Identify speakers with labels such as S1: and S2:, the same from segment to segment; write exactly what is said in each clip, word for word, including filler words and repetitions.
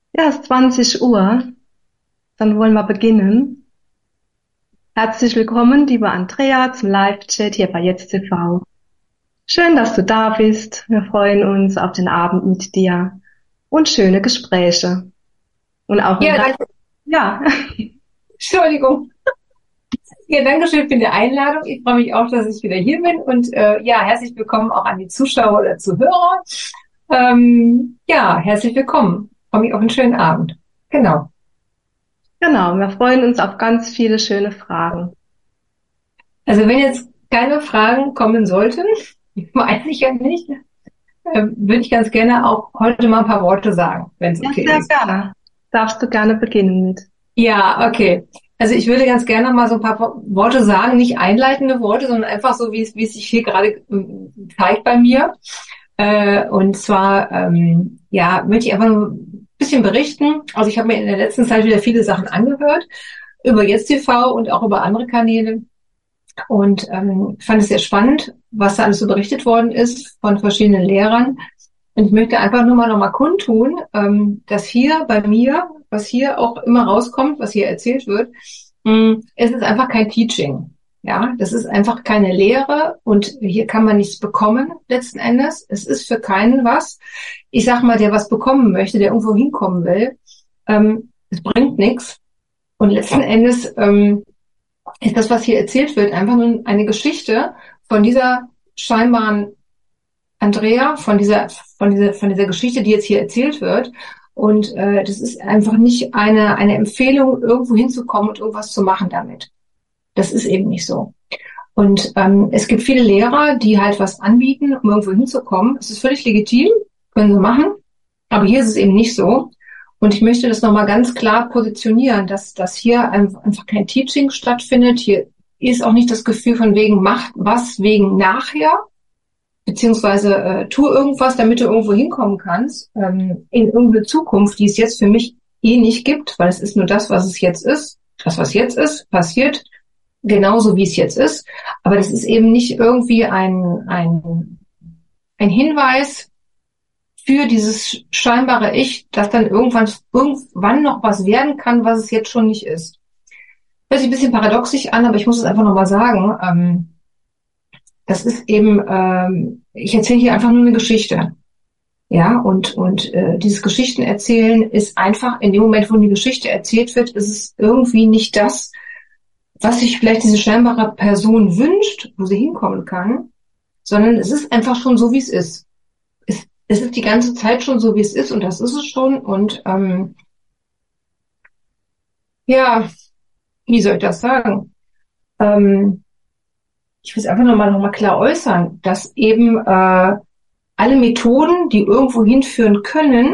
S1: Ja, es ist zwanzig Uhr. Dann wollen wir beginnen. Herzlich willkommen, liebe Andrea, zum Live-Chat hier bei Jetzt T V. Schön, dass du da bist. Wir freuen uns auf den Abend mit dir und schöne Gespräche. Und auch ein
S2: Ja,
S1: ganz,
S2: danke.
S1: ja,
S2: Entschuldigung. Ja, danke schön für die Einladung. Ich freue mich auch, dass ich wieder hier bin. Und äh, ja, herzlich willkommen auch an die Zuschauer oder Zuhörer. Ähm, ja, herzlich willkommen. Ich freue mich auf einen schönen Abend. Genau.
S1: genau. Wir freuen uns auf ganz viele schöne Fragen.
S2: Also wenn jetzt keine Fragen kommen sollten, weiß ich ja nicht, äh, würde ich ganz gerne auch heute mal ein paar Worte sagen, wenn es
S1: Ja,
S2: okay
S1: sehr
S2: ist.
S1: gerne. Darfst du gerne beginnen mit.
S2: Ja, okay. Also ich würde ganz gerne mal so ein paar Worte sagen, nicht einleitende Worte, sondern einfach so, wie es, wie es sich hier gerade ähm, zeigt bei mir. Äh, und zwar, ähm, ja, möchte ich einfach nur ein bisschen berichten. Also ich habe mir in der letzten Zeit wieder viele Sachen angehört über Jetzt T V und auch über andere Kanäle und ähm, fand es sehr spannend, was da alles so berichtet worden ist von verschiedenen Lehrern. Und ich möchte einfach nur mal noch mal kundtun, ähm, dass hier bei mir, was hier auch immer rauskommt, was hier erzählt wird, mh, es ist einfach kein Teaching. Ja, das ist einfach keine Lehre und hier kann man nichts bekommen letzten Endes. Es ist für keinen was. Ich sag mal, der was bekommen möchte, der irgendwo hinkommen will, ähm, es bringt nichts. Und letzten Endes ähm, ist das, was hier erzählt wird, einfach nur eine Geschichte von dieser scheinbaren Andrea, von dieser, von dieser, von dieser Geschichte, die jetzt hier erzählt wird. Und äh, das ist einfach nicht eine, eine Empfehlung, irgendwo hinzukommen und irgendwas zu machen damit. Das ist eben nicht so. Und ähm, es gibt viele Lehrer, die halt was anbieten, um irgendwo hinzukommen. Es ist völlig legitim, können sie machen. Aber hier ist es eben nicht so. Und ich möchte das nochmal ganz klar positionieren, dass, dass hier einfach kein Teaching stattfindet. Hier ist auch nicht das Gefühl von wegen, macht was wegen nachher, beziehungsweise äh, tu irgendwas, damit du irgendwo hinkommen kannst, ähm, in irgendeine Zukunft, die es jetzt für mich eh nicht gibt, weil es ist nur das, was es jetzt ist. Das, was jetzt ist, passiert genauso, wie es jetzt ist. Aber das ist eben nicht irgendwie ein, ein, ein Hinweis für dieses scheinbare Ich, dass dann irgendwann, irgendwann noch was werden kann, was es jetzt schon nicht ist. Hört sich ein bisschen paradoxisch an, aber ich muss es einfach nochmal sagen. Ähm, das ist eben, ähm, ich erzähle hier einfach nur eine Geschichte. Ja, und, und äh, dieses Geschichtenerzählen ist einfach, in dem Moment, wo die Geschichte erzählt wird, ist es irgendwie nicht das, was sich vielleicht diese scheinbare Person wünscht, wo sie hinkommen kann, sondern es ist einfach schon so, wie es ist. Es, es ist die ganze Zeit schon so, wie es ist und das ist es schon. Und ähm, ja, wie soll ich das sagen? Ähm, ich will es einfach nochmal noch mal klar äußern, dass eben äh, alle Methoden, die irgendwo hinführen können,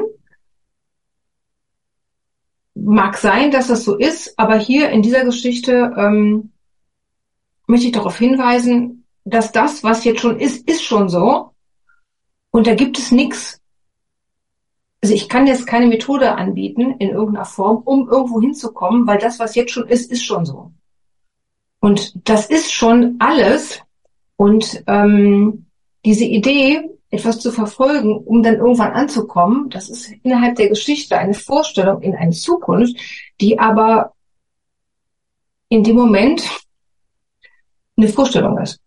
S2: mag sein, dass das so ist, aber hier in dieser Geschichte ähm, möchte ich darauf hinweisen, dass das, was jetzt schon ist, ist schon so. Und da gibt es nichts. Also ich kann jetzt keine Methode anbieten in irgendeiner Form, um irgendwo hinzukommen, weil das, was jetzt schon ist, ist schon so. Und das ist schon alles. Und ähm, diese Idee, etwas zu verfolgen, um dann irgendwann anzukommen, das ist innerhalb der Geschichte eine Vorstellung in eine Zukunft, die aber in dem Moment eine Vorstellung ist.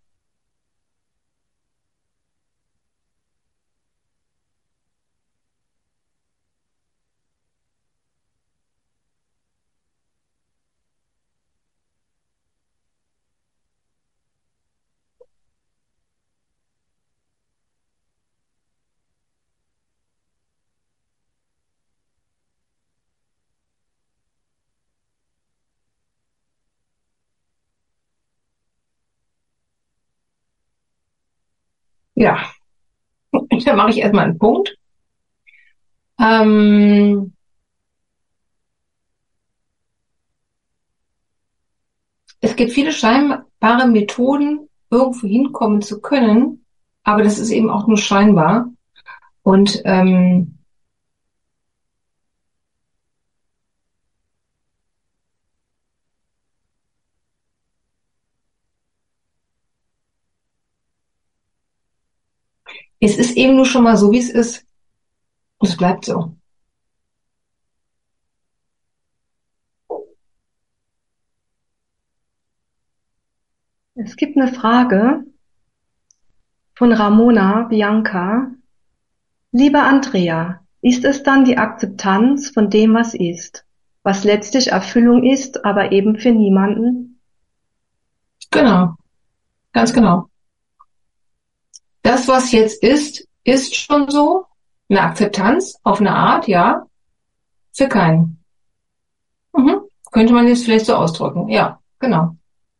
S2: Ja, da mache ich erstmal einen Punkt. Ähm, es gibt viele scheinbare Methoden, irgendwo hinkommen zu können, aber das ist eben auch nur scheinbar. Und ähm, es ist eben nur schon mal so, wie es ist. Und es bleibt so.
S1: Es gibt eine Frage von Ramona Bianca. Lieber Andrea, ist es dann die Akzeptanz von dem, was ist, was letztlich Erfüllung ist, aber eben für niemanden?
S2: Genau, ganz genau. Das, was jetzt ist, ist schon so. Eine Akzeptanz auf eine Art, ja, für keinen. Mhm. Könnte man jetzt vielleicht so ausdrücken. Ja, genau.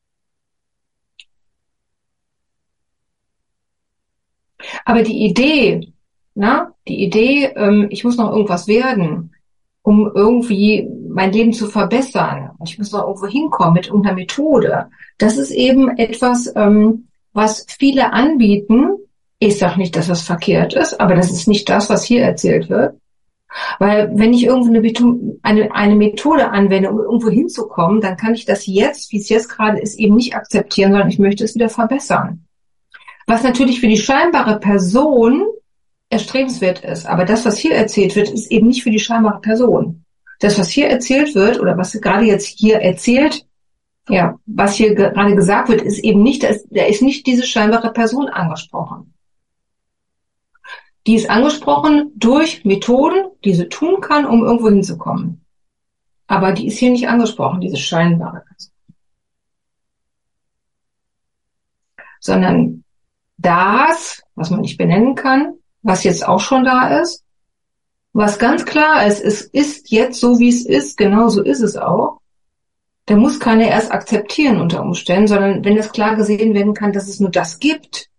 S2: Aber die Idee, na, die Idee, ähm, ich muss noch irgendwas werden, um irgendwie mein Leben zu verbessern. Ich muss noch irgendwo hinkommen mit irgendeiner Methode. Das ist eben etwas, ähm, was viele anbieten. Ich sage nicht, dass das verkehrt ist, aber das ist nicht das, was hier erzählt wird. Weil wenn ich irgendwo eine, eine, eine Methode anwende, um irgendwo hinzukommen, dann kann ich das jetzt, wie es jetzt gerade ist, eben nicht akzeptieren, sondern ich möchte es wieder verbessern. Was natürlich für die scheinbare Person erstrebenswert ist. Aber das, was hier erzählt wird, ist eben nicht für die scheinbare Person. Das, was hier erzählt wird, oder was gerade jetzt hier erzählt, ja, was hier gerade gesagt wird, ist eben nicht, da ist nicht diese scheinbare Person angesprochen. Die ist angesprochen durch Methoden, die sie tun kann, um irgendwo hinzukommen. Aber die ist hier nicht angesprochen, diese scheinbare Person. Sondern das, was man nicht benennen kann, was jetzt auch schon da ist, was ganz klar ist, es ist jetzt so, wie es ist, genau so ist es auch. Da muss keiner erst akzeptieren unter Umständen, sondern wenn es klar gesehen werden kann, dass es nur das gibt,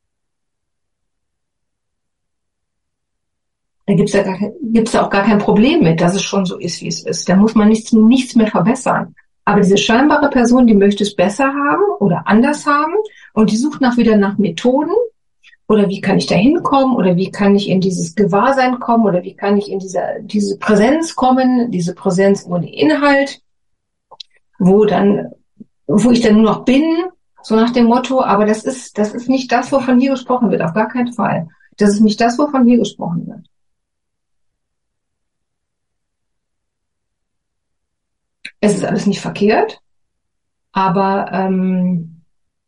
S2: da gibt's ja gar kein, gibt's ja auch gar kein Problem mit, dass es schon so ist, wie es ist. Da muss man nichts, nichts mehr verbessern. Aber diese scheinbare Person, die möchte es besser haben oder anders haben und die sucht nach wieder nach Methoden, oder wie kann ich da hinkommen? Oder wie kann ich in dieses Gewahrsein kommen? Oder wie kann ich in diese, diese Präsenz kommen? Diese Präsenz ohne Inhalt, wo dann, wo ich dann nur noch bin, so nach dem Motto. Aber das ist, das ist nicht das, wovon hier gesprochen wird. Auf gar keinen Fall. Das ist nicht das, wovon hier gesprochen wird. Es ist alles nicht verkehrt. Aber, ähm,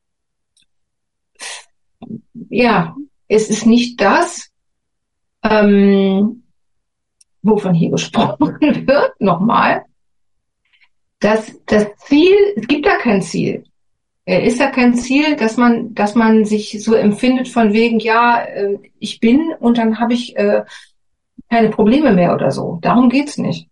S2: ja, es ist nicht das, ähm, wovon hier gesprochen wird, nochmal, das, das Ziel, es gibt da kein Ziel. Ist da kein Ziel, dass man, dass man sich so empfindet von wegen, ja, ich bin und dann habe ich äh, keine Probleme mehr oder so. Darum geht's nicht.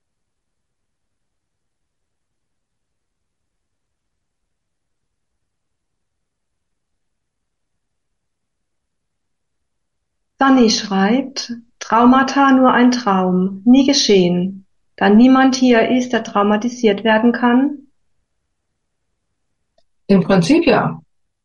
S1: Sunny schreibt, Traumata nur ein Traum, nie geschehen, da niemand hier ist, der traumatisiert werden kann?
S2: Im Prinzip ja.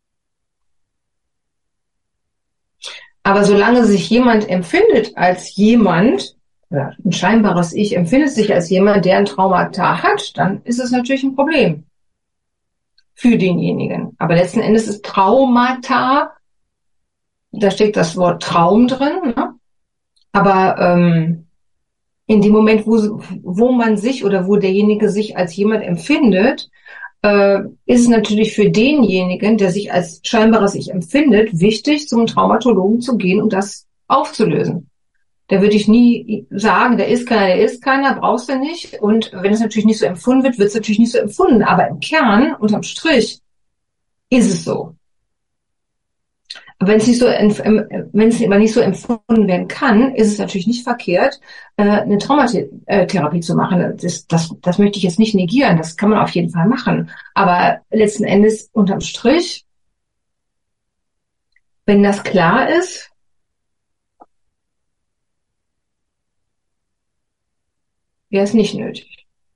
S2: Aber solange sich jemand empfindet als jemand, ja, ein scheinbares Ich empfindet sich als jemand, der ein Traumata hat, dann ist es natürlich ein Problem für denjenigen. Aber letzten Endes ist Traumata, da steckt das Wort Traum drin, ne? Aber ähm, in dem Moment, wo, wo man sich oder wo derjenige sich als jemand empfindet, äh, ist es natürlich für denjenigen, der sich als scheinbares Ich empfindet, wichtig, zum Traumatologen zu gehen und das aufzulösen. Da würde ich nie sagen, der ist keiner, der ist keiner, brauchst du nicht. Und wenn es natürlich nicht so empfunden wird, wird es natürlich nicht so empfunden. Aber im Kern, unterm Strich, ist es so. Wenn es nicht so, wenn es aber nicht so empfunden werden kann, ist es natürlich nicht verkehrt, eine Traumatherapie zu machen. Das, das, das möchte ich jetzt nicht negieren. Das kann man auf jeden Fall machen. Aber letzten Endes unterm Strich, wenn das klar ist, wäre es nicht nötig.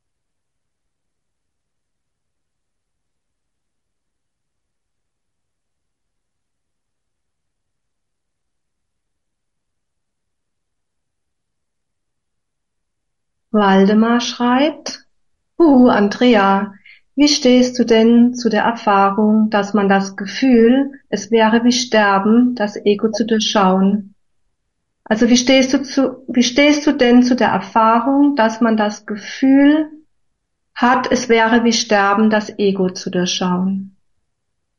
S1: Waldemar schreibt, Huhu, Andrea, wie stehst du denn zu der Erfahrung, dass man das Gefühl, es wäre wie Sterben, das Ego zu durchschauen? Also wie stehst du zu, wie stehst du denn zu der Erfahrung, dass man das Gefühl hat, es wäre wie Sterben, das Ego zu durchschauen?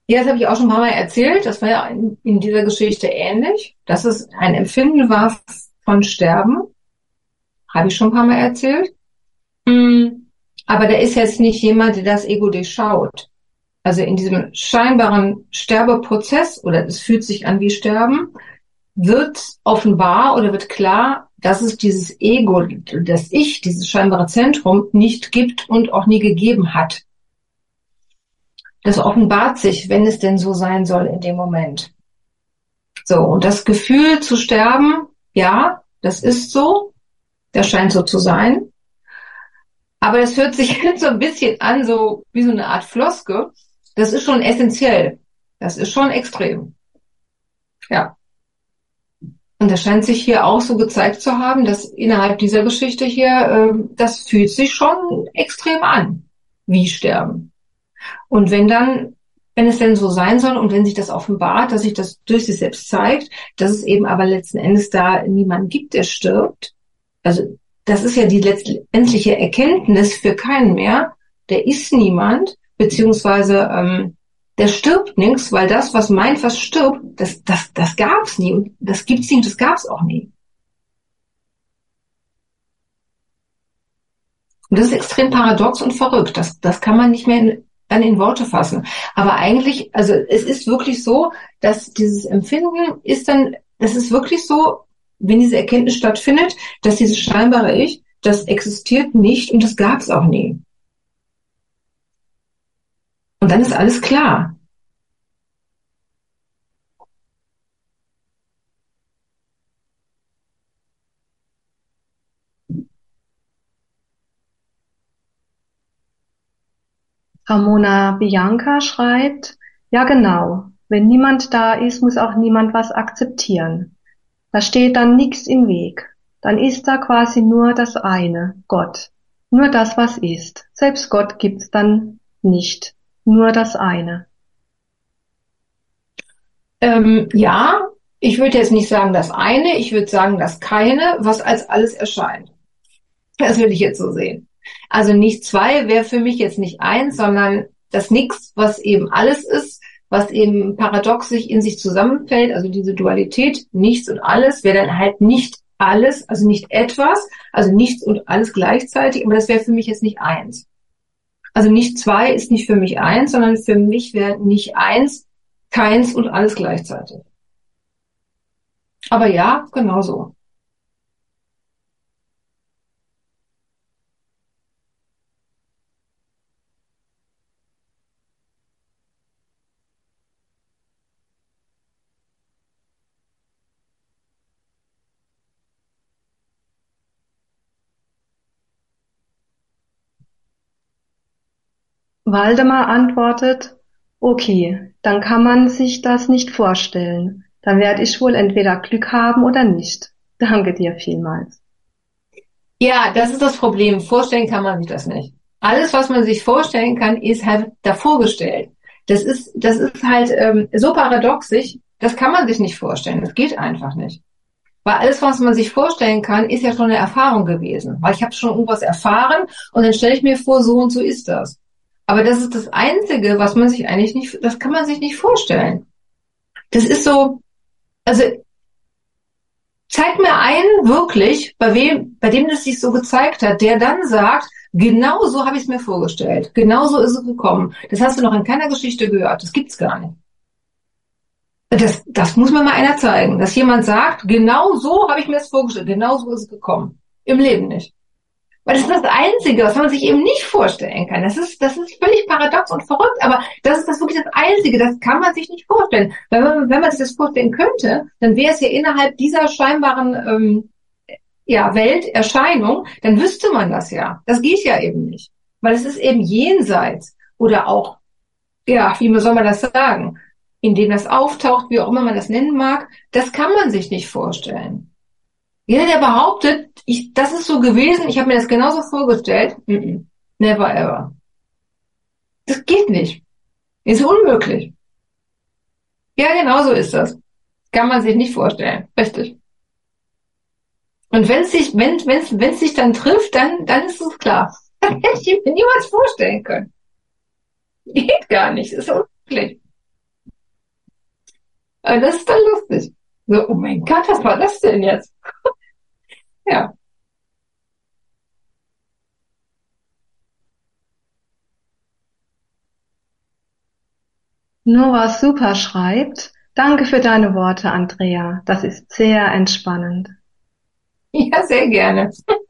S2: Ja, das habe ich auch schon ein paar Mal erzählt. Das war ja in, in dieser Geschichte ähnlich, dass es ein Empfinden war von Sterben. Habe ich schon ein paar Mal erzählt. Mm, Aber da ist jetzt nicht jemand, der das Ego durchschaut. Also in diesem scheinbaren Sterbeprozess, oder es fühlt sich an wie Sterben, wird offenbar oder wird klar, dass es dieses Ego, das Ich, dieses scheinbare Zentrum nicht gibt und auch nie gegeben hat. Das offenbart sich, wenn es denn so sein soll in dem Moment. So, und das Gefühl zu sterben, ja, das ist so, das scheint so zu sein. Aber das hört sich jetzt so ein bisschen an, so wie so eine Art Floske. Das ist schon essentiell. Das ist schon extrem. Ja. Und das scheint sich hier auch so gezeigt zu haben, dass innerhalb dieser Geschichte hier, äh, das fühlt sich schon extrem an, wie Sterben. Und wenn dann, wenn es denn so sein soll und wenn sich das offenbart, dass sich das durch sich selbst zeigt, dass es eben aber letzten Endes da niemanden gibt, der stirbt, also das ist ja die letztendliche Erkenntnis für keinen mehr, der ist niemand, beziehungsweise ähm, der stirbt nichts, weil das, was meint, was stirbt, das, das, das gab's nie und das gibt's nie und das gab's auch nie. Und das ist extrem paradox und verrückt. Das, das kann man nicht mehr in, dann in Worte fassen. Aber eigentlich, also es ist wirklich so, dass dieses Empfinden ist dann, das ist wirklich so, wenn diese Erkenntnis stattfindet, dass dieses scheinbare Ich, das existiert nicht und das gab es auch nie. Und dann ist alles klar.
S1: Ramona Bianca schreibt, ja genau, wenn niemand da ist, muss auch niemand was akzeptieren. Da steht dann nichts im Weg. Dann ist da quasi nur das eine, Gott. Nur das, was ist. Selbst Gott gibt's dann nicht. Nur das eine.
S2: Ähm, ja, ich würde jetzt nicht sagen das eine, ich würde sagen das keine, was als alles erscheint. Das würde ich jetzt so sehen. Also nicht zwei wäre für mich jetzt nicht eins, sondern das Nix, was eben alles ist, was eben paradox sich in sich zusammenfällt, also diese Dualität, nichts und alles, wäre dann halt nicht alles, also nicht etwas, also nichts und alles gleichzeitig, aber das wäre für mich jetzt nicht eins. Also nicht zwei ist nicht für mich eins, sondern für mich wäre nicht eins, keins und alles gleichzeitig. Aber ja, genau so.
S1: Waldemar antwortet, okay, dann kann man sich das nicht vorstellen. Dann werde ich wohl entweder Glück haben oder nicht. Danke dir vielmals.
S2: Ja, das ist das Problem. Vorstellen kann man sich das nicht. Alles, was man sich vorstellen kann, ist halt davor gestellt. Das ist, das ist halt ähm, so paradoxisch, das kann man sich nicht vorstellen. Das geht einfach nicht. Weil alles, was man sich vorstellen kann, ist ja schon eine Erfahrung gewesen. Weil ich habe schon irgendwas erfahren und dann stelle ich mir vor, so und so ist das. Aber das ist das Einzige, was man sich eigentlich nicht, das kann man sich nicht vorstellen. Das ist so, also zeig mir einen wirklich, bei wem, bei dem das sich so gezeigt hat, der dann sagt, genau so habe ich es mir vorgestellt. Genau so ist es gekommen. Das hast du noch in keiner Geschichte gehört. Das gibt's gar nicht. Das, das muss mir mal einer zeigen, dass jemand sagt, genau so habe ich mir das vorgestellt, genau so ist es gekommen. Im Leben nicht. Weil das ist das Einzige, was man sich eben nicht vorstellen kann. Das ist, das ist völlig paradox und verrückt, aber das ist das wirklich das Einzige, das kann man sich nicht vorstellen. Weil wenn man, wenn man sich das vorstellen könnte, dann wäre es ja innerhalb dieser scheinbaren ähm, ja, Welterscheinung, dann wüsste man das ja. Das geht ja eben nicht. Weil es ist eben jenseits oder auch, ja, wie soll man das sagen, indem das auftaucht, wie auch immer man das nennen mag, das kann man sich nicht vorstellen. Jeder, der behauptet, ich, das ist so gewesen, ich habe mir das genauso vorgestellt, mm-mm, never ever. Das geht nicht. Ist unmöglich. Ja, genau so ist das. Kann man sich nicht vorstellen. Richtig. Und wenn es sich, wenn, wenn, wenn es sich dann trifft, dann, dann ist es klar. Das hätte ich mir niemals vorstellen können. Geht gar nicht. Ist unmöglich. Aber das ist dann lustig. So, oh mein Gott, was war das denn jetzt? Ja.
S1: Nora Super schreibt, danke für deine Worte, Andrea. Das ist sehr entspannend.
S2: Ja, sehr gerne.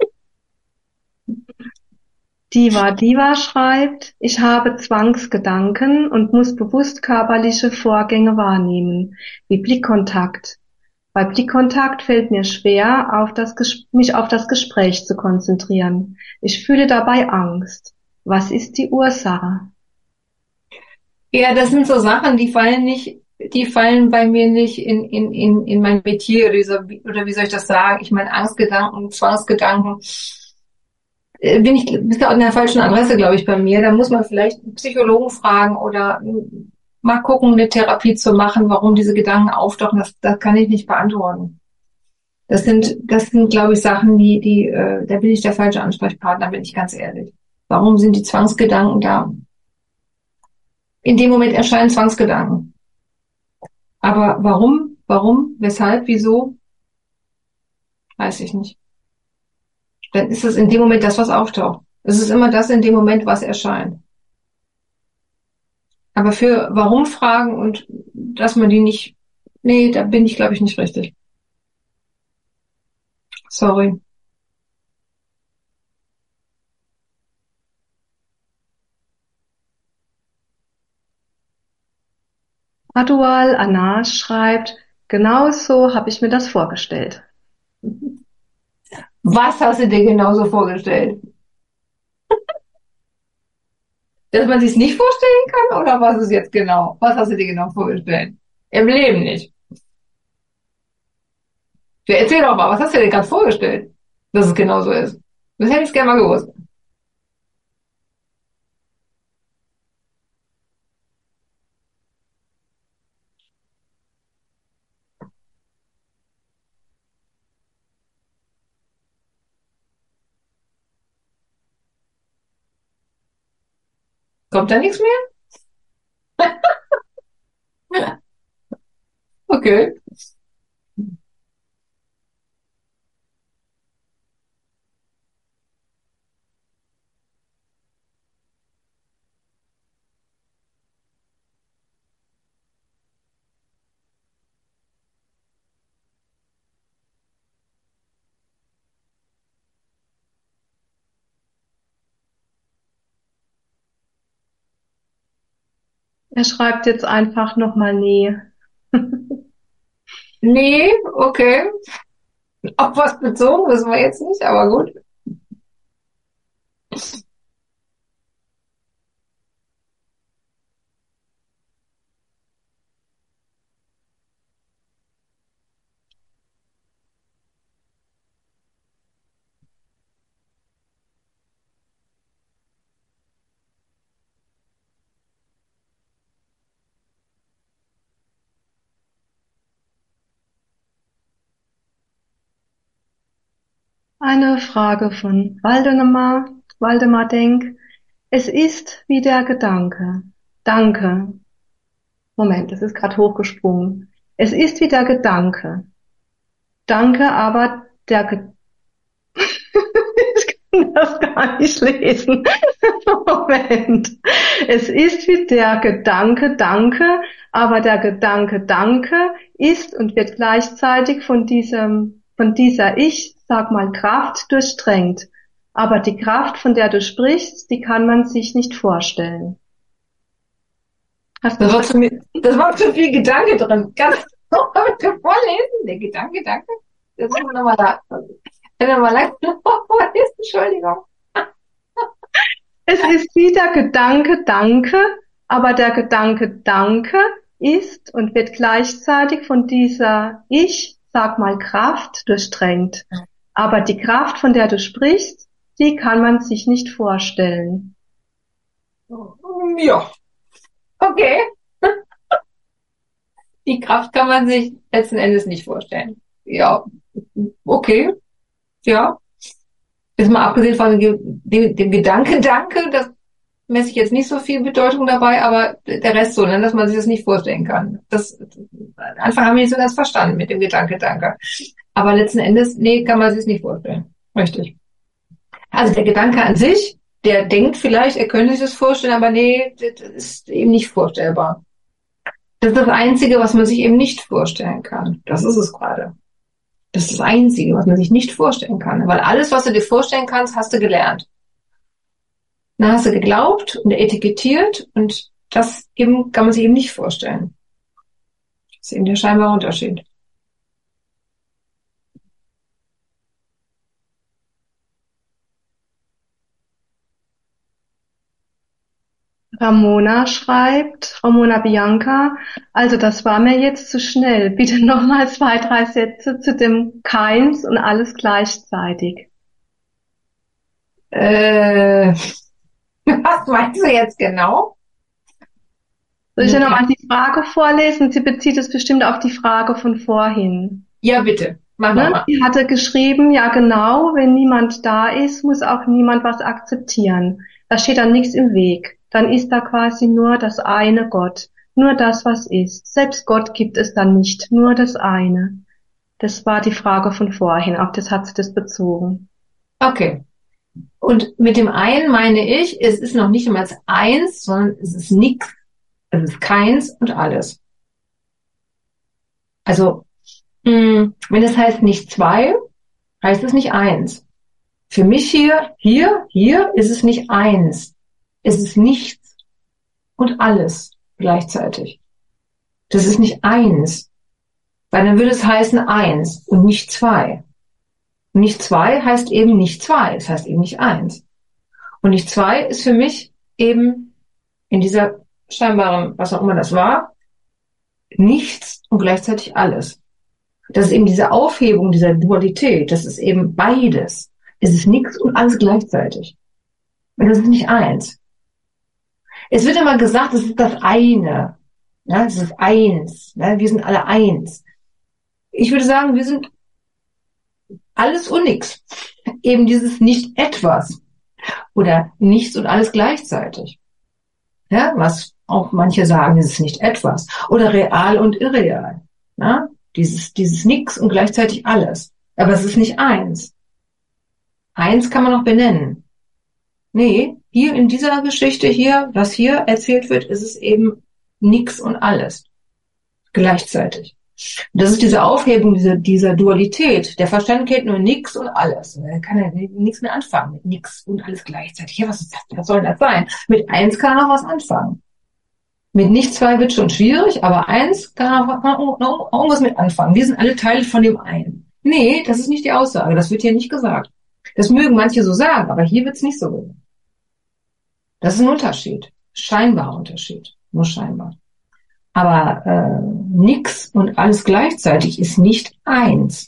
S1: Diva Diva schreibt, ich habe Zwangsgedanken und muss bewusst körperliche Vorgänge wahrnehmen, wie Blickkontakt. Bei Blickkontakt fällt mir schwer, auf das Ges- mich auf das Gespräch zu konzentrieren. Ich fühle dabei Angst. Was ist die Ursache?
S2: Ja, das sind so Sachen, die fallen nicht, die fallen bei mir nicht in, in, in, in mein Metier oder, so, oder wie soll ich das sagen? Ich meine, Angstgedanken, Zwangsgedanken, äh, bin ich, bist du an der falschen Adresse, glaube ich, bei mir. Da muss man vielleicht einen Psychologen fragen oder mm, mal gucken, eine Therapie zu machen, warum diese Gedanken auftauchen. Das, das kann ich nicht beantworten. Das sind, das sind, glaube ich, Sachen, die, die, äh, da bin ich der falsche Ansprechpartner, bin ich ganz ehrlich. Warum sind die Zwangsgedanken da? In dem Moment erscheinen Zwangsgedanken. Aber warum, warum, weshalb, wieso, weiß ich nicht. Dann ist es in dem Moment das, was auftaucht. Es ist immer das in dem Moment, was erscheint. Aber für warum Fragen und dass man die nicht, nee, da bin ich, glaube ich, nicht richtig. Sorry.
S1: Adual Anash schreibt, genau so habe ich mir das vorgestellt.
S2: Was hast du dir genauso vorgestellt? Dass man sich's nicht vorstellen kann oder was ist jetzt genau? Was hast du dir genau vorgestellt? Im Leben nicht. Ja, erzähl doch mal, was hast du dir gerade vorgestellt, dass es genau so ist? Das hätte ich gerne mal gewusst. Kommt da nichts mehr? Okay.
S1: Er schreibt jetzt einfach nochmal nee.
S2: Nee, okay. Auf was bezogen, wissen wir jetzt nicht, aber gut.
S1: Eine Frage von Waldemar, Waldemar Denk. Es ist wie der Gedanke. Danke. Moment, es ist gerade hochgesprungen. Es ist wie der Gedanke. Danke, aber der Ge ich kann das gar nicht lesen. Moment. Es ist wie der Gedanke Danke, aber der Gedanke Danke ist und wird gleichzeitig von diesem, von dieser Ich, sag mal, Kraft durchdrängt. Aber die Kraft, von der du sprichst, die kann man sich nicht vorstellen. Hast du
S2: Das war
S1: das?
S2: zu, mir- das war zu viel Gedanke drin. Kannst du noch bitte vorlesen? Der Gedanke, danke. Das müssen wir nochmal da. Nochmal langsam vorlesen, Entschuldigung.
S1: Es ist wie der Gedanke Danke, aber der Gedanke Danke ist und wird gleichzeitig von dieser Ich, sag mal, Kraft durchdrängt. Aber die Kraft, von der du sprichst, die kann man sich nicht vorstellen.
S2: Ja, okay. Die Kraft kann man sich letzten Endes nicht vorstellen. Ja, okay. Ja. Jetzt mal abgesehen von dem, dem, dem Gedanken, danke, das messe ich jetzt nicht so viel Bedeutung dabei, aber der Rest so, ne, dass man sich das nicht vorstellen kann. Das, am Anfang haben wir nicht so ganz verstanden mit dem Gedanke, danke. Aber letzten Endes, nee, kann man sich es nicht vorstellen. Richtig. Also der Gedanke an sich, der denkt vielleicht, er könnte sich das vorstellen, aber nee, das ist eben nicht vorstellbar. Das ist das Einzige, was man sich eben nicht vorstellen kann. Das ist es gerade. Das ist das Einzige, was man sich nicht vorstellen kann. Weil alles, was du dir vorstellen kannst, hast du gelernt. Dann hast du geglaubt und etikettiert und das eben kann man sich eben nicht vorstellen. Das ist eben der scheinbare Unterschied.
S1: Ramona schreibt, Ramona Bianca, also das war mir jetzt zu schnell. Bitte nochmal zwei, drei Sätze zu dem Keins und alles gleichzeitig.
S2: Äh, was meinst du jetzt genau?
S1: Soll ich ja nochmal die Frage vorlesen? Sie bezieht es bestimmt auf die Frage von vorhin.
S2: Ja, bitte. Mach
S1: Ne?
S2: mal.
S1: Sie hatte geschrieben, ja genau, wenn niemand da ist, muss auch niemand was akzeptieren. Da steht dann nichts im Weg. Dann ist da quasi nur das eine Gott, nur das, was ist. Selbst Gott gibt es dann nicht, nur das eine. Das war die Frage von vorhin, auf das hat sie das bezogen.
S2: Okay. Und mit dem einen meine ich, es ist noch nicht einmal eins, sondern es ist nichts, es ist keins und alles. Also, mh, wenn es heißt nicht zwei, heißt es nicht eins. Für mich hier, hier, hier ist es nicht eins. Es ist nichts und alles gleichzeitig. Das ist nicht eins. Weil dann würde es heißen eins und nicht zwei. Und nicht zwei heißt eben nicht zwei. Es heißt eben nicht eins. Und nicht zwei ist für mich eben in dieser scheinbaren, was auch immer das war, nichts und gleichzeitig alles. Das ist eben diese Aufhebung dieser Dualität. Das ist eben beides. Es ist nichts und alles gleichzeitig. Und das ist nicht eins. Es wird immer gesagt, es ist das eine. Ja, es ist eins. Ja, wir sind alle eins. Ich würde sagen, wir sind alles und nichts. Eben dieses nicht etwas. Oder nichts und alles gleichzeitig. Ja, was auch manche sagen, es ist nicht etwas. Oder real und irreal. Ja, dieses, dieses Nix und gleichzeitig alles. Aber es ist nicht eins. Eins kann man noch benennen. Nee, hier in dieser Geschichte hier, was hier erzählt wird, ist es eben nix und alles. Gleichzeitig. Und das ist diese Aufhebung dieser, dieser Dualität. Der Verstand kennt nur nix und alles. Er kann ja nichts mehr anfangen mit nix und alles gleichzeitig. Ja, was ist das? Was soll das sein? Mit eins kann er noch was anfangen. Mit nicht zwei wird schon schwierig, aber eins kann er noch irgendwas mit anfangen. Wir sind alle Teile von dem einen. Nee, das ist nicht die Aussage. Das wird hier nicht gesagt. Das mögen manche so sagen, aber hier wird es nicht so gesagt. Das ist ein Unterschied. Scheinbarer Unterschied. Nur scheinbar. Aber äh, nix und alles gleichzeitig ist nicht eins.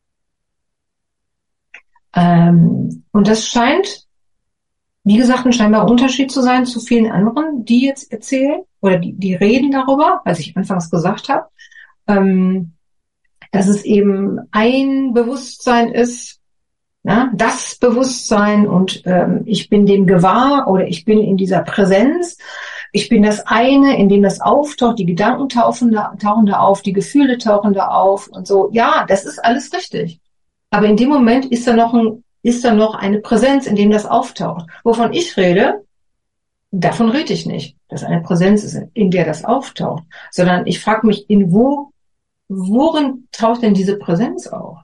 S2: Ähm, und das scheint, wie gesagt, ein scheinbarer Unterschied zu sein zu vielen anderen, die jetzt erzählen oder die, die reden darüber, was ich anfangs gesagt habe, ähm, dass es eben ein Bewusstsein ist, ja, das Bewusstsein und ähm, ich bin dem gewahr oder ich bin in dieser Präsenz. Ich bin das eine, in dem das auftaucht, die Gedanken tauchen da, tauchen da auf, die Gefühle tauchen da auf und so. Ja, das ist alles richtig. Aber in dem Moment ist da noch ein, ist da noch eine Präsenz, in dem das auftaucht. Wovon ich rede, davon rede ich nicht, dass eine Präsenz ist, in der das auftaucht, sondern ich frage mich, in wo, worin taucht denn diese Präsenz auf?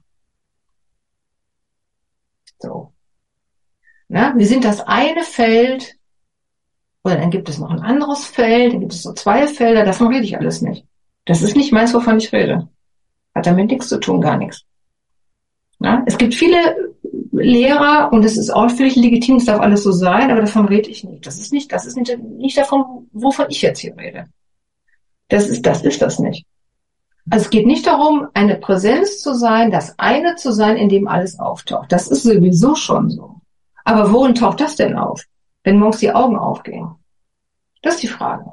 S2: So. Na, wir sind das eine Feld, oder dann gibt es noch ein anderes Feld, dann gibt es so zwei Felder, davon rede ich alles nicht. Das ist nicht meins, wovon ich rede. Hat damit nichts zu tun, gar nichts. Na, es gibt viele Lehrer und es ist auch völlig legitim, es darf alles so sein, aber davon rede ich nicht. Das ist nicht, das ist nicht, nicht davon, wovon ich jetzt hier rede. Das ist, das ist das nicht. Also es geht nicht darum, eine Präsenz zu sein, das eine zu sein, in dem alles auftaucht. Das ist sowieso schon so. Aber worin taucht das denn auf, wenn morgens die Augen aufgehen? Das ist die Frage.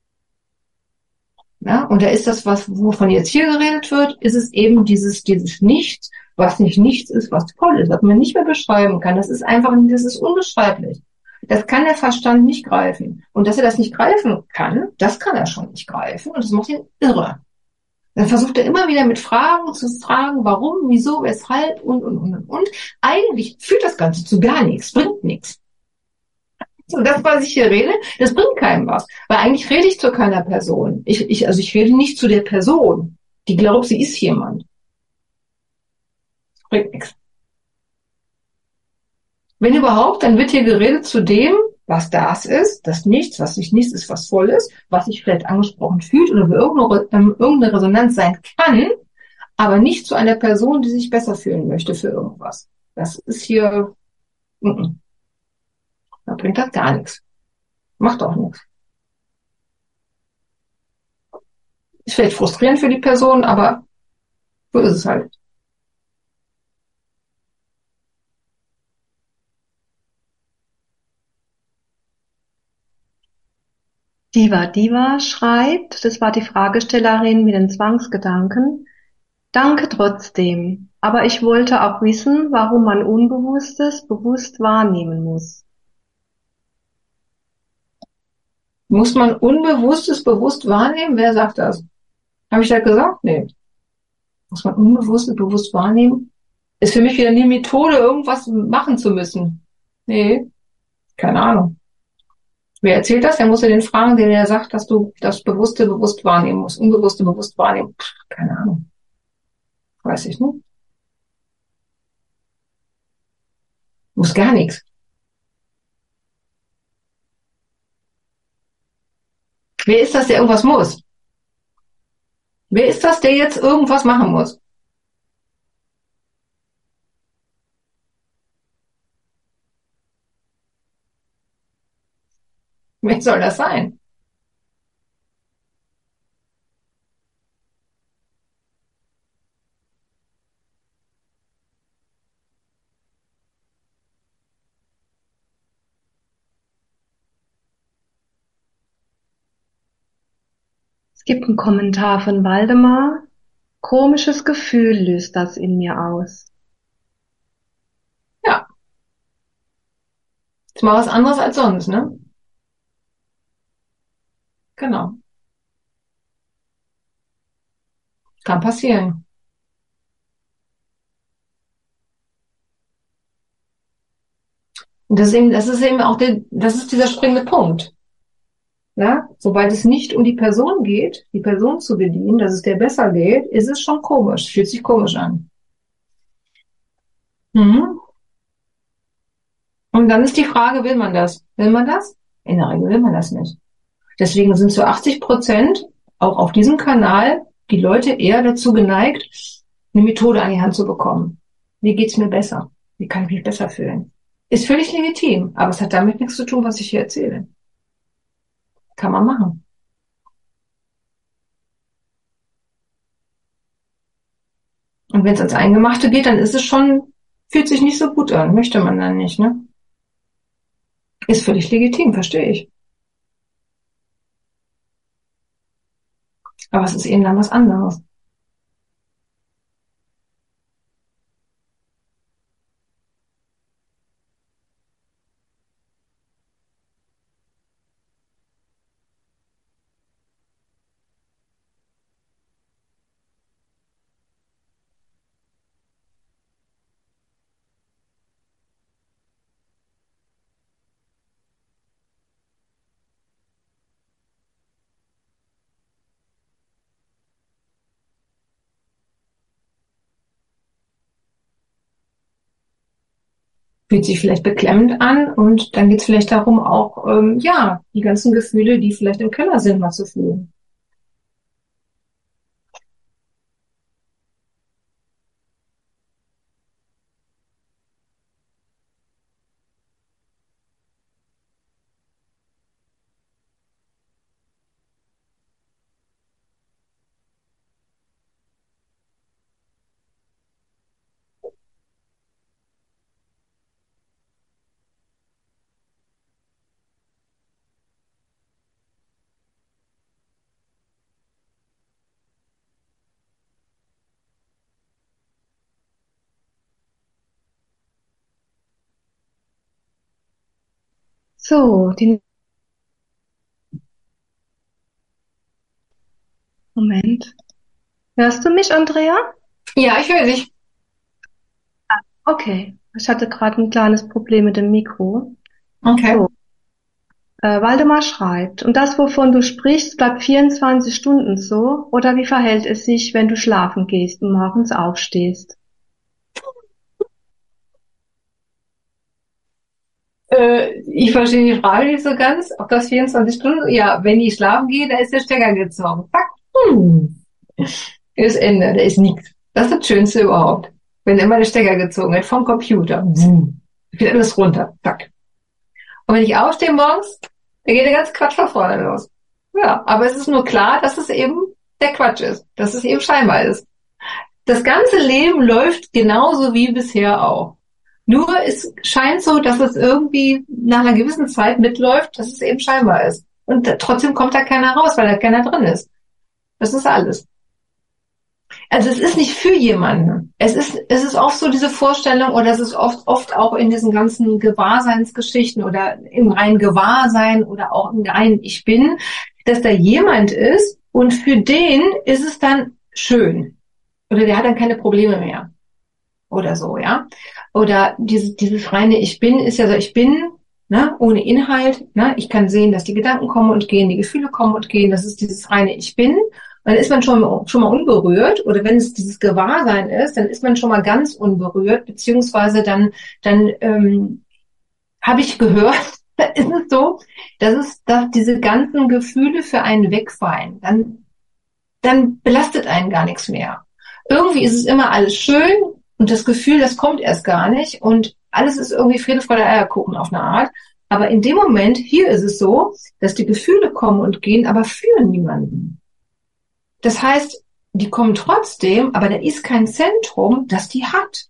S2: Ja, und da ist das, was, wovon jetzt hier geredet wird, ist es eben dieses, dieses Nichts, was nicht nichts ist, was toll ist, was man nicht mehr beschreiben kann. Das ist einfach, das ist unbeschreiblich. Das kann der Verstand nicht greifen. Und dass er das nicht greifen kann, das kann er schon nicht greifen. Und das macht ihn irre. Dann versucht er immer wieder mit Fragen zu fragen, warum, wieso, weshalb und, und, und, und. Eigentlich führt das Ganze zu gar nichts, bringt nichts. So, das, was ich hier rede, das bringt keinem was. Weil eigentlich rede ich zu keiner Person. Ich, ich, also ich rede nicht zu der Person, die glaubt, sie ist jemand. Das bringt nichts. Wenn überhaupt, dann wird hier geredet zu dem, was das ist, das Nichts, was nicht nichts ist, was voll ist, was sich vielleicht angesprochen fühlt oder für irgendeine, ähm, irgendeine Resonanz sein kann, aber nicht zu einer Person, die sich besser fühlen möchte für irgendwas. Das ist hier, mm -mm. Da bringt das gar nichts. Macht auch nichts. Ist vielleicht frustrierend für die Person, aber so ist es halt.
S1: Diva Diva schreibt, das war die Fragestellerin mit den Zwangsgedanken: Danke trotzdem, aber ich wollte auch wissen, warum man Unbewusstes bewusst wahrnehmen muss.
S2: Muss man Unbewusstes bewusst wahrnehmen? Wer sagt das? Habe ich das gesagt? Nee. Muss man Unbewusstes bewusst wahrnehmen? Ist für mich wieder eine Methode, irgendwas machen zu müssen. Nee, keine Ahnung. Wer erzählt das? Der muss ja den fragen, den er sagt, dass du das Bewusste bewusst wahrnehmen musst. Unbewusste bewusst wahrnehmen. Pff, keine Ahnung. Weiß ich nicht. Muss gar nichts. Wer ist das, der irgendwas muss? Wer ist das, der jetzt irgendwas machen muss? Wer soll das sein?
S1: Es gibt einen Kommentar von Waldemar: Komisches Gefühl löst das in mir aus.
S2: Ja, ist mal was anderes als sonst, ne? Genau. Kann passieren. Und das ist eben, das ist eben auch der, das ist dieser springende Punkt. Ja? Sobald es nicht um die Person geht, die Person zu bedienen, dass es der besser geht, ist es schon komisch, fühlt sich komisch an. Mhm. Und dann ist die Frage, will man das? Will man das? In der Regel will man das nicht. Deswegen sind zu achtzig Prozent auch auf diesem Kanal die Leute eher dazu geneigt, eine Methode an die Hand zu bekommen. Wie geht's mir besser? Wie kann ich mich besser fühlen? Ist völlig legitim, aber es hat damit nichts zu tun, was ich hier erzähle. Kann man machen. Und wenn es ans Eingemachte geht, dann ist es schon, fühlt sich nicht so gut an, möchte man dann nicht, ne? Ist völlig legitim, verstehe ich. Aber es ist eben dann was anderes. Fühlt sich vielleicht beklemmend an und dann geht es vielleicht darum, auch ähm, ja die ganzen Gefühle, die vielleicht im Keller sind, mal zu fühlen.
S1: So, die Moment. Hörst du mich, Andrea?
S2: Ja, ich höre dich.
S1: Okay. Ich hatte gerade ein kleines Problem mit dem Mikro.
S2: Okay.
S1: So, äh, Waldemar schreibt, und das, wovon du sprichst, bleibt vierundzwanzig Stunden so? Oder wie verhält es sich, wenn du schlafen gehst und morgens aufstehst?
S2: Äh, ich verstehe die Frage nicht so ganz, ob das vierundzwanzig Stunden, ja, wenn ich schlafen gehe, da ist der Stecker gezogen. Zack, hm. Ist Ende, da ist nichts. Das ist das Schönste überhaupt. Wenn immer der Stecker gezogen wird vom Computer. Hm. Geht alles runter. Zack. Und wenn ich aufstehe morgens, dann geht der ganze Quatsch von vorne los. Ja, aber es ist nur klar, dass es eben der Quatsch ist, dass es eben scheinbar ist. Das ganze Leben läuft genauso wie bisher auch. Nur es scheint so, dass es irgendwie nach einer gewissen Zeit mitläuft, dass es eben scheinbar ist. Und trotzdem kommt da keiner raus, weil da keiner drin ist. Das ist alles. Also es ist nicht für jemanden. Es ist, es ist oft so diese Vorstellung, oder es ist oft, oft auch in diesen ganzen Gewahrseinsgeschichten oder im reinen Gewahrsein oder auch im reinen Ich Bin, dass da jemand ist und für den ist es dann schön. Oder der hat dann keine Probleme mehr. Oder so, ja. Oder dieses, dieses reine Ich Bin ist ja so, ich bin, ne, ohne Inhalt, ne, ich kann sehen, dass die Gedanken kommen und gehen, die Gefühle kommen und gehen, das ist dieses reine Ich Bin. Und dann ist man schon, schon mal unberührt, oder wenn es dieses Gewahrsein ist, dann ist man schon mal ganz unberührt, beziehungsweise dann, dann ähm, habe ich gehört, da ist es so, dass es, dass diese ganzen Gefühle für einen wegfallen. Dann, dann belastet einen gar nichts mehr. Irgendwie ist es immer alles schön und das Gefühl, das kommt erst gar nicht und alles ist irgendwie Friede, Freude, Eierkuchen auf eine Art. Aber in dem Moment, hier ist es so, dass die Gefühle kommen und gehen, aber für niemanden. Das heißt, die kommen trotzdem, aber da ist kein Zentrum, das die hat,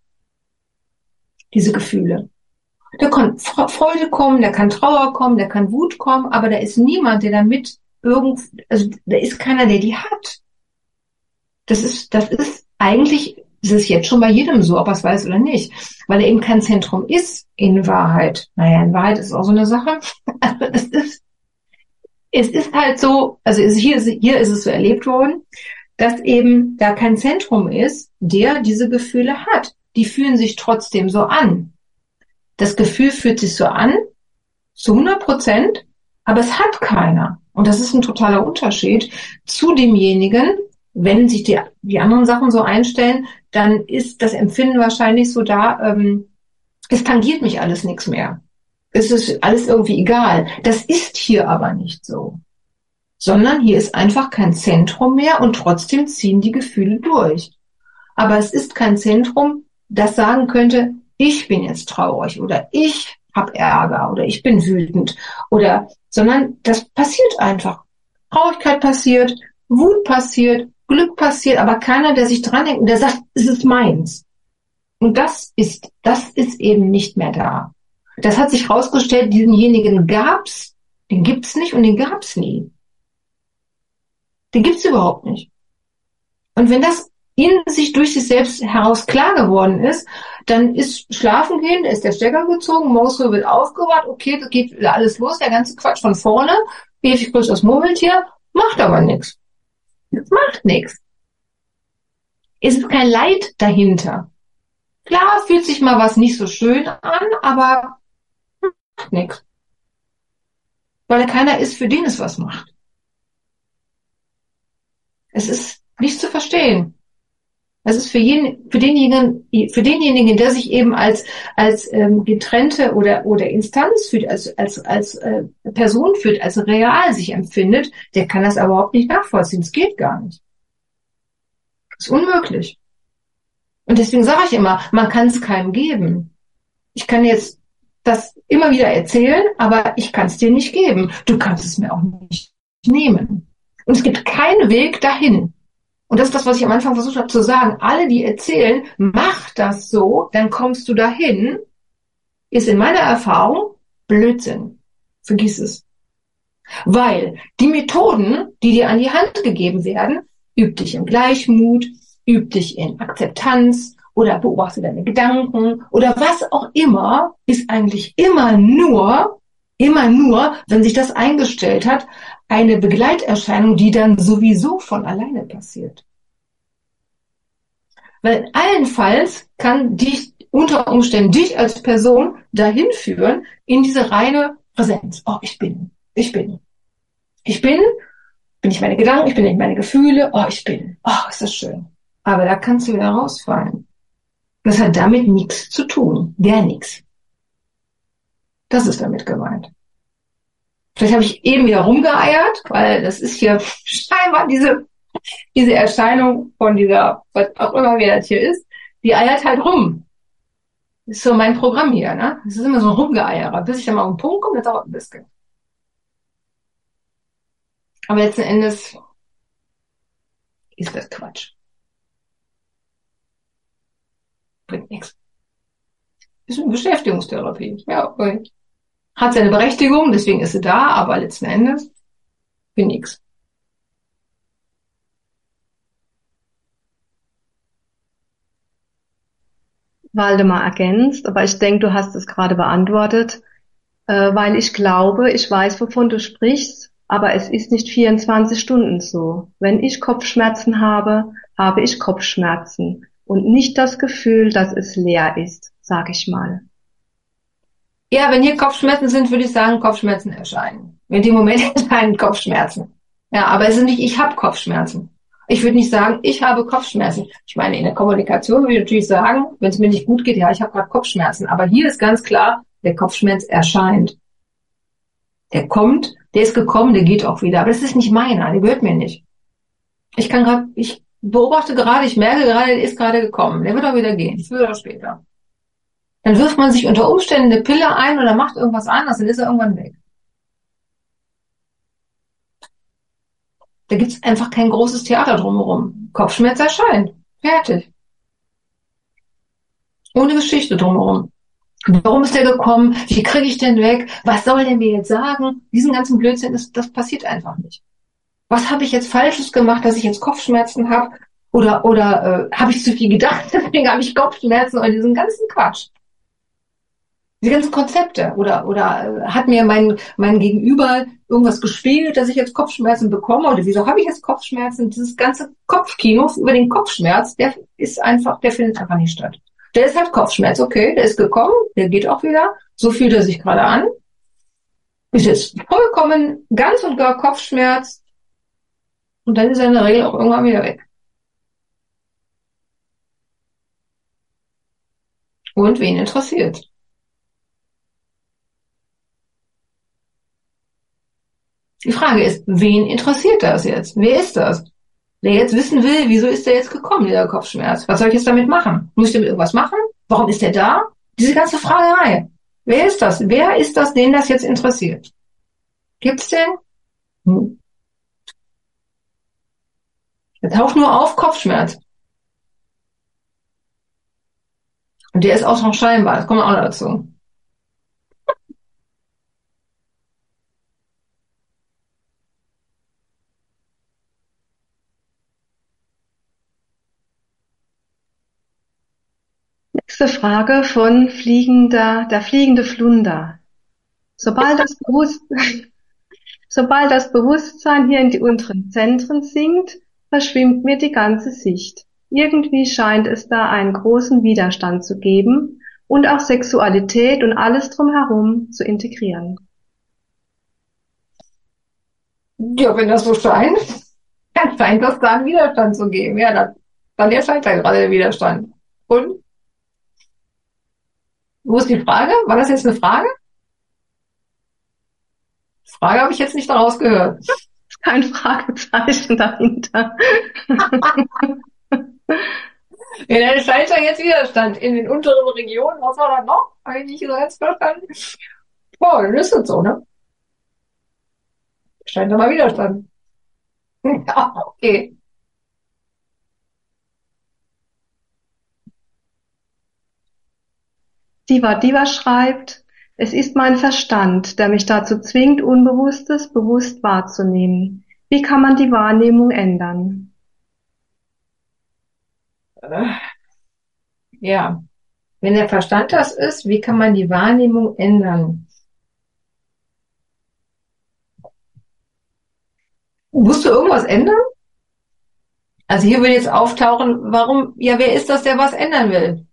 S2: diese Gefühle. Da kann Freude kommen, da kann Trauer kommen, da kann Wut kommen, aber da ist niemand, der damit irgend, also da ist keiner, der die hat. Das ist, das ist eigentlich, das ist jetzt schon bei jedem so, ob er es weiß oder nicht, weil er eben kein Zentrum ist in Wahrheit. Naja, in Wahrheit ist auch so eine Sache. Also es ist, es ist halt so, also hier, hier ist es so erlebt worden, dass eben da kein Zentrum ist, der diese Gefühle hat. Die fühlen sich trotzdem so an. Das Gefühl fühlt sich so an, zu hundert Prozent, aber es hat keiner. Und das ist ein totaler Unterschied zu demjenigen, wenn sich die, die anderen Sachen so einstellen, dann ist das Empfinden wahrscheinlich so da, ähm, es tangiert mich alles nichts mehr. Es ist alles irgendwie egal. Das ist hier aber nicht so. Sondern hier ist einfach kein Zentrum mehr und trotzdem ziehen die Gefühle durch. Aber es ist kein Zentrum, das sagen könnte, ich bin jetzt traurig oder ich habe Ärger oder ich bin wütend oder, sondern das passiert einfach. Traurigkeit passiert, Wut passiert, Glück passiert, aber keiner, der sich dran denkt und der sagt, es ist meins. Und das ist, das ist eben nicht mehr da. Das hat sich herausgestellt, diesenjenigen gab's, den gibt's nicht und den gab's nie. Den gibt's überhaupt nicht. Und wenn das in sich durch sich selbst heraus klar geworden ist, dann ist Schlafen gehen, da ist der Stecker gezogen, morgens früh wird aufgewacht, okay, das geht wieder alles los, der ganze Quatsch von vorne, ewig größeres Murmeltier, macht aber nichts. Das macht nichts. Es ist kein Leid dahinter. Klar fühlt sich mal was nicht so schön an, aber macht nichts. Weil keiner ist, für den es was macht. Es ist nicht zu verstehen. Es ist für, jeden, für, denjenigen, für denjenigen, der sich eben als, als ähm, getrennte oder, oder Instanz fühlt, als, als, als äh, Person fühlt, als real sich empfindet, der kann das überhaupt nicht nachvollziehen. Es geht gar nicht. Es ist unmöglich. Und deswegen sage ich immer, man kann es keinem geben. Ich kann jetzt das immer wieder erzählen, aber ich kann es dir nicht geben. Du kannst es mir auch nicht nehmen. Und es gibt keinen Weg dahin. Und das ist das, was ich am Anfang versucht habe zu sagen. Alle, die erzählen, mach das so, dann kommst du dahin, ist in meiner Erfahrung Blödsinn. Vergiss es. Weil die Methoden, die dir an die Hand gegeben werden, üb dich im Gleichmut, üb dich in Akzeptanz oder beobachte deine Gedanken oder was auch immer, ist eigentlich immer nur immer nur, wenn sich das eingestellt hat, eine Begleiterscheinung, die dann sowieso von alleine passiert. Weil allenfalls kann dich unter Umständen dich als Person dahin führen in diese reine Präsenz. Oh, ich bin, ich bin, ich bin, bin ich meine Gedanken, ich bin nicht meine Gefühle. Oh, ich bin, oh, ist das schön. Aber da kannst du wieder rausfallen. Das hat damit nichts zu tun, gar nichts. Das ist damit gemeint. Vielleicht habe ich eben wieder rumgeeiert, weil das ist hier scheinbar diese diese Erscheinung von dieser, was auch immer wer das hier ist, die eiert halt rum. Das ist so mein Programm hier, ne? Das ist immer so ein Rumgeeierer. Bis ich dann mal auf den Punkt komme, das dauert ein bisschen. Aber letzten Endes ist das Quatsch. Bringt nichts. Ist eine Beschäftigungstherapie. Ja, okay. Hat seine Berechtigung, deswegen ist sie da, aber letzten Endes für nichts.
S1: Waldemar ergänzt, aber ich denke, du hast es gerade beantwortet, äh, weil ich glaube, ich weiß, wovon du sprichst, aber es ist nicht vierundzwanzig Stunden so. Wenn ich Kopfschmerzen habe, habe ich Kopfschmerzen und nicht das Gefühl, dass es leer ist, sag ich mal.
S2: Ja, wenn hier Kopfschmerzen sind, würde ich sagen, Kopfschmerzen erscheinen. In dem Moment erscheinen Kopfschmerzen. Ja, aber es ist nicht, ich habe Kopfschmerzen. Ich würde nicht sagen, ich habe Kopfschmerzen. Ich meine, in der Kommunikation würde ich natürlich sagen, wenn es mir nicht gut geht, ja, ich habe gerade Kopfschmerzen. Aber hier ist ganz klar, der Kopfschmerz erscheint. Der kommt, der ist gekommen, der geht auch wieder. Aber das ist nicht meiner, der gehört mir nicht. Ich kann gerade, ich beobachte gerade, ich merke gerade, der ist gerade gekommen. Der wird auch wieder gehen, früher oder später. Dann wirft man sich unter Umständen eine Pille ein oder macht irgendwas anderes, dann ist er irgendwann weg. Da gibt es einfach kein großes Theater drumherum. Kopfschmerz erscheint. Fertig. Ohne Geschichte drumherum. Warum ist der gekommen? Wie kriege ich den weg? Was soll der mir jetzt sagen? Diesen ganzen Blödsinn, das, das passiert einfach nicht. Was habe ich jetzt Falsches gemacht, dass ich jetzt Kopfschmerzen habe? Oder, oder äh, habe ich zu viel gedacht, deswegen habe ich Kopfschmerzen oder diesen ganzen Quatsch. Diese ganzen Konzepte. Oder, oder äh, hat mir mein, mein Gegenüber irgendwas gespielt, dass ich jetzt Kopfschmerzen bekomme? Oder wieso habe ich jetzt Kopfschmerzen? Dieses ganze Kopfkino über den Kopfschmerz, der ist einfach, der findet einfach nicht statt. Der ist halt Kopfschmerz, okay, der ist gekommen, der geht auch wieder. So fühlt er sich gerade an. Ist jetzt vollkommen ganz und gar Kopfschmerz. Und dann ist er in der Regel auch irgendwann wieder weg. Und wen interessiert? Die Frage ist, wen interessiert das jetzt? Wer ist das? Der jetzt wissen will, wieso ist der jetzt gekommen, dieser Kopfschmerz? Was soll ich jetzt damit machen? Muss ich damit irgendwas machen? Warum ist der da? Diese ganze Fragerei. Wer ist das? Wer ist das, den das jetzt interessiert? Gibt's den? Hm. Der taucht nur auf Kopfschmerz. Und der ist auch noch scheinbar. Das kommt auch noch dazu.
S1: Nächste Frage von fliegender, der fliegende Flunder. Sobald das, Bewusst Sobald das Bewusstsein hier in die unteren Zentren sinkt, verschwimmt mir die ganze Sicht. Irgendwie scheint es da einen großen Widerstand zu geben und auch Sexualität und alles drumherum zu integrieren.
S2: Ja, wenn das so scheint, dann scheint das da einen Widerstand zu geben. Ja, dann, dann erscheint da gerade der Widerstand. Und? Wo ist die Frage? War das jetzt eine Frage? Frage habe ich jetzt nicht daraus gehört.
S1: Kein Fragezeichen dahinter.
S2: Ja, dann scheint da jetzt Widerstand in den unteren Regionen. Was war da noch? Habe ich nicht so ganz verstanden. Boah, dann ist das so, ne? Scheint da mal Widerstand. Ja, okay.
S1: Diva Diva schreibt, es ist mein Verstand, der mich dazu zwingt, Unbewusstes bewusst wahrzunehmen. Wie kann man die Wahrnehmung ändern?
S2: Ja, wenn der Verstand das ist, wie kann man die Wahrnehmung ändern? Musst du irgendwas ändern? Also hier würde jetzt auftauchen, warum, ja, wer ist das, der was ändern will?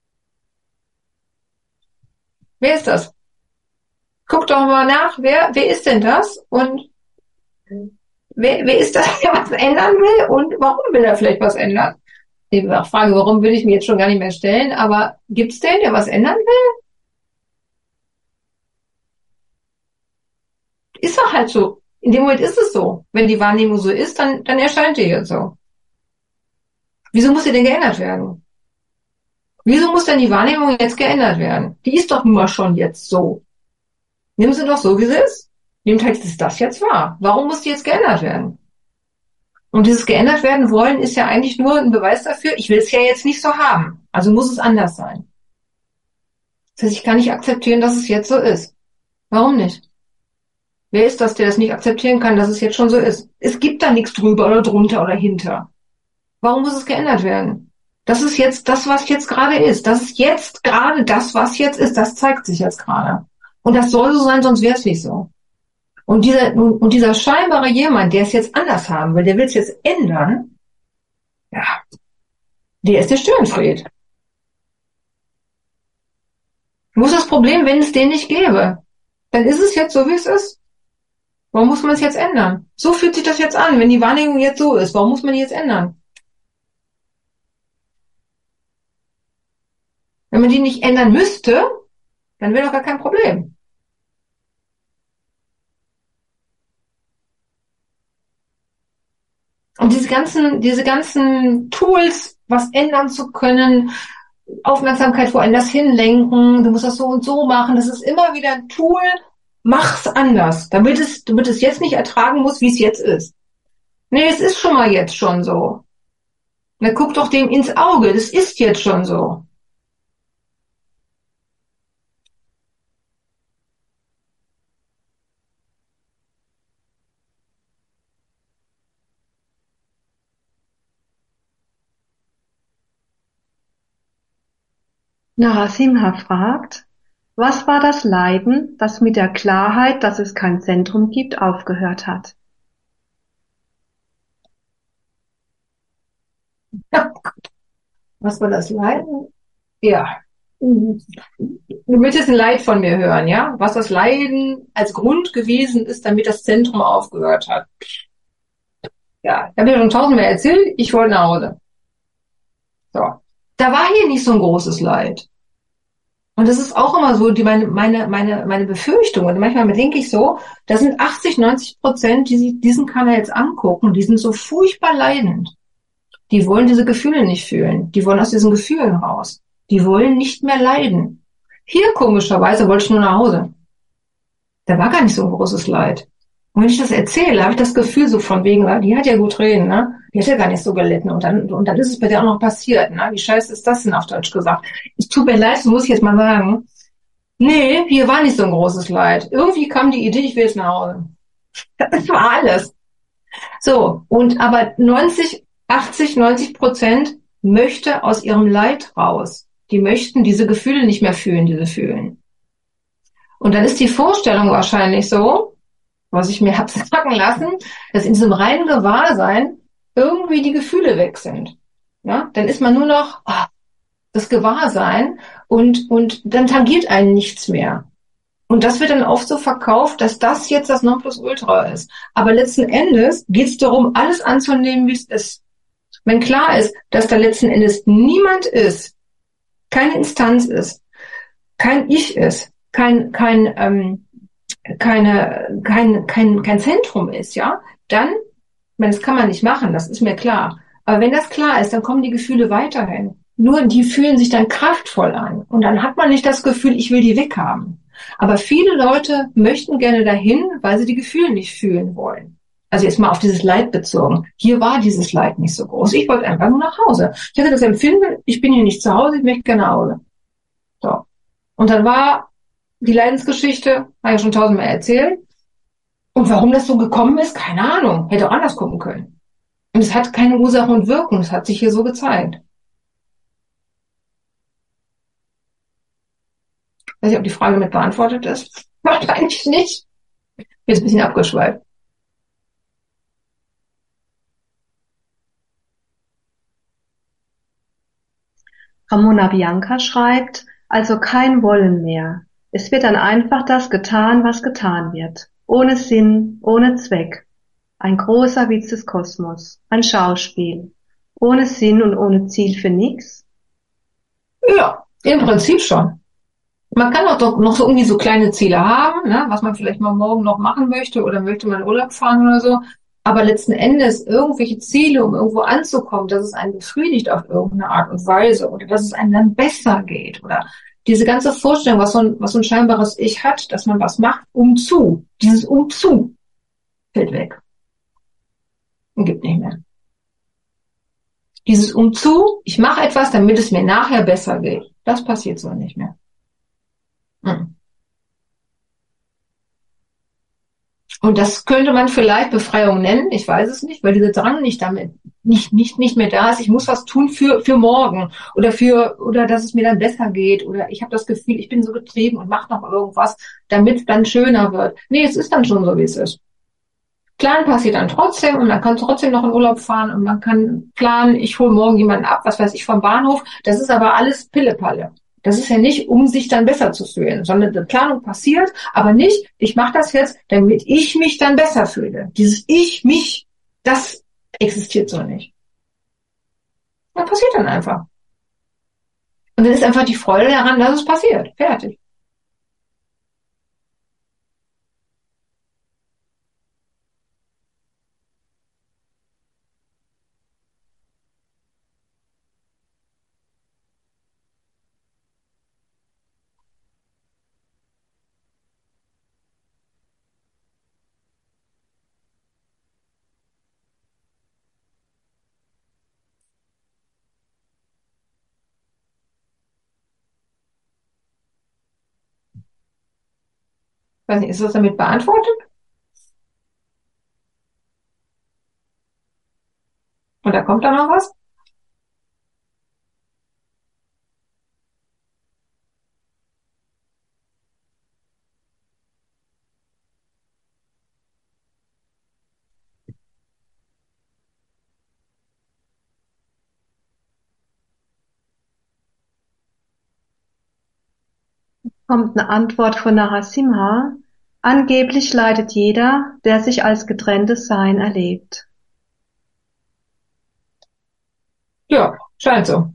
S2: Wer ist das? Guck doch mal nach, wer, wer ist denn das? Und wer, wer ist das, der was ändern will? Und warum will er vielleicht was ändern? Die Frage, warum will ich mir jetzt schon gar nicht mehr stellen, aber gibt's den, der was ändern will? Ist doch halt so. In dem Moment ist es so. Wenn die Wahrnehmung so ist, dann, dann erscheint die jetzt so. Wieso muss sie denn geändert werden? Wieso muss denn die Wahrnehmung jetzt geändert werden? Die ist doch nun mal schon jetzt so. Nimm sie doch so, wie sie ist. Im Text ist das jetzt wahr. Warum muss die jetzt geändert werden? Und dieses geändert werden wollen ist ja eigentlich nur ein Beweis dafür, ich will es ja jetzt nicht so haben. Also muss es anders sein. Das heißt, ich kann nicht akzeptieren, dass es jetzt so ist. Warum nicht? Wer ist das, der das nicht akzeptieren kann, dass es jetzt schon so ist? Es gibt da nichts drüber oder drunter oder hinter. Warum muss es geändert werden? Das ist jetzt das, was jetzt gerade ist. Das ist jetzt gerade das, was jetzt ist. Das zeigt sich jetzt gerade. Und das soll so sein, sonst wäre es nicht so. Und dieser, und dieser scheinbare jemand, der es jetzt anders haben will, der will es jetzt ändern, ja, der ist der Störenfried. Wo ist das Problem, wenn es den nicht gäbe? Dann ist es jetzt so, wie es ist. Warum muss man es jetzt ändern? So fühlt sich das jetzt an, wenn die Wahrnehmung jetzt so ist. Warum muss man die jetzt ändern? Wenn man die nicht ändern müsste, dann wäre doch gar kein Problem. Und diese ganzen, diese ganzen Tools, was ändern zu können, Aufmerksamkeit woanders hinlenken, du musst das so und so machen, das ist immer wieder ein Tool, mach's anders, damit es, damit es jetzt nicht ertragen muss, wie es jetzt ist. Nee, es ist schon mal jetzt schon so. Na, guck doch dem ins Auge, das ist jetzt schon so.
S1: Narasimha fragt, was war das Leiden, das mit der Klarheit, dass es kein Zentrum gibt, aufgehört hat?
S2: Was war das Leiden? Ja. Du möchtest ein Leid von mir hören, ja? Was das Leiden als Grund gewesen ist, damit das Zentrum aufgehört hat. Ja, ich habe ja schon tausendmal erzählt, ich wollte nach Hause. So. Da war hier nicht so ein großes Leid. Und das ist auch immer so die, meine, meine, meine, meine Befürchtung. Und manchmal denke ich so, da sind achtzig, neunzig Prozent, die sich diesen Kanal jetzt angucken, die sind so furchtbar leidend. Die wollen diese Gefühle nicht fühlen. Die wollen aus diesen Gefühlen raus. Die wollen nicht mehr leiden. Hier komischerweise wollte ich nur nach Hause. Da war gar nicht so ein großes Leid. Und wenn ich das erzähle, habe ich das Gefühl so von wegen, die hat ja gut reden, ne? Die hat ja gar nicht so gelitten. Und dann, und dann ist es bei der auch noch passiert, ne? Wie scheiße ist das denn auf Deutsch gesagt? Es tut mir leid, das muss ich jetzt mal sagen. Nee, hier war nicht so ein großes Leid. Irgendwie kam die Idee, ich will jetzt nach Hause. Das war alles. So. Und aber neunzig, achtzig, neunzig Prozent möchte aus ihrem Leid raus. Die möchten diese Gefühle nicht mehr fühlen, diese fühlen. Und dann ist die Vorstellung wahrscheinlich so, was ich mir hab sagen lassen, dass in diesem reinen Gewahrsein irgendwie die Gefühle weg sind. Ja, dann ist man nur noch oh, das Gewahrsein und, und dann tangiert einen nichts mehr. Und das wird dann oft so verkauft, dass das jetzt das Nonplusultra ist. Aber letzten Endes geht es darum, alles anzunehmen, wie es ist. Wenn klar ist, dass da letzten Endes niemand ist, keine Instanz ist, kein Ich ist, kein, kein, ähm, keine, kein, kein, kein Zentrum ist, ja, dann, ich meine, das kann man nicht machen, das ist mir klar. Aber wenn das klar ist, dann kommen die Gefühle weiterhin. Nur die fühlen sich dann kraftvoll an. Und dann hat man nicht das Gefühl, ich will die weghaben. Aber viele Leute möchten gerne dahin, weil sie die Gefühle nicht fühlen wollen. Also jetzt mal auf dieses Leid bezogen. Hier war dieses Leid nicht so groß. Ich wollte einfach nur nach Hause. Ich hatte das Empfinden, ich bin hier nicht zu Hause, ich möchte gerne nach Hause. So. Und dann war die Leidensgeschichte, habe ich ja schon tausendmal erzählt. Und warum das so gekommen ist, keine Ahnung. Hätte auch anders gucken können. Und es hat keine Ursache und Wirkung. Es hat sich hier so gezeigt. Ich weiß nicht, ob die Frage mit beantwortet ist. Wahrscheinlich nicht. Jetzt ein bisschen abgeschweift.
S1: Ramona Bianca schreibt, also kein Wollen mehr. Es wird dann einfach das getan, was getan wird. Ohne Sinn, ohne Zweck. Ein großer Witz des Kosmos. Ein Schauspiel. Ohne Sinn und ohne Ziel für nix.
S2: Ja, im Prinzip schon. Man kann auch doch noch so irgendwie so kleine Ziele haben, ne, was man vielleicht mal morgen noch machen möchte oder möchte man in Urlaub fahren oder so. Aber letzten Endes irgendwelche Ziele, um irgendwo anzukommen, dass es einen befriedigt auf irgendeine Art und Weise oder dass es einem dann besser geht oder diese ganze Vorstellung, was so ein, was so ein scheinbares Ich hat, dass man was macht, um zu. Dieses um zu fällt weg und gibt nicht mehr. Dieses um zu, ich mache etwas, damit es mir nachher besser geht. Das passiert so nicht mehr. Hm. Und das könnte man vielleicht Befreiung nennen, ich weiß es nicht, weil dieser Drang nicht damit nicht nicht nicht mehr da ist. Ich muss was tun für für morgen oder für oder dass es mir dann besser geht oder ich habe das Gefühl, ich bin so getrieben und mache noch irgendwas, damit es dann schöner wird. Nee, es ist dann schon so, wie es ist. Planen passiert dann trotzdem und man kann trotzdem noch in Urlaub fahren und man kann planen, ich hole morgen jemanden ab, was weiß ich, vom Bahnhof. Das ist aber alles Pillepalle. Das ist ja nicht, um sich dann besser zu fühlen, sondern die Planung passiert, aber nicht, ich mache das jetzt, damit ich mich dann besser fühle. Dieses Ich, mich, das existiert so nicht. Das passiert dann einfach. Und dann ist einfach die Freude daran, dass es passiert. Fertig. Weiß nicht, ist das damit beantwortet? Oder kommt da noch was?
S1: Kommt eine Antwort von Narasimha. Angeblich leidet jeder, der sich als getrenntes Sein erlebt.
S2: Ja, scheint so.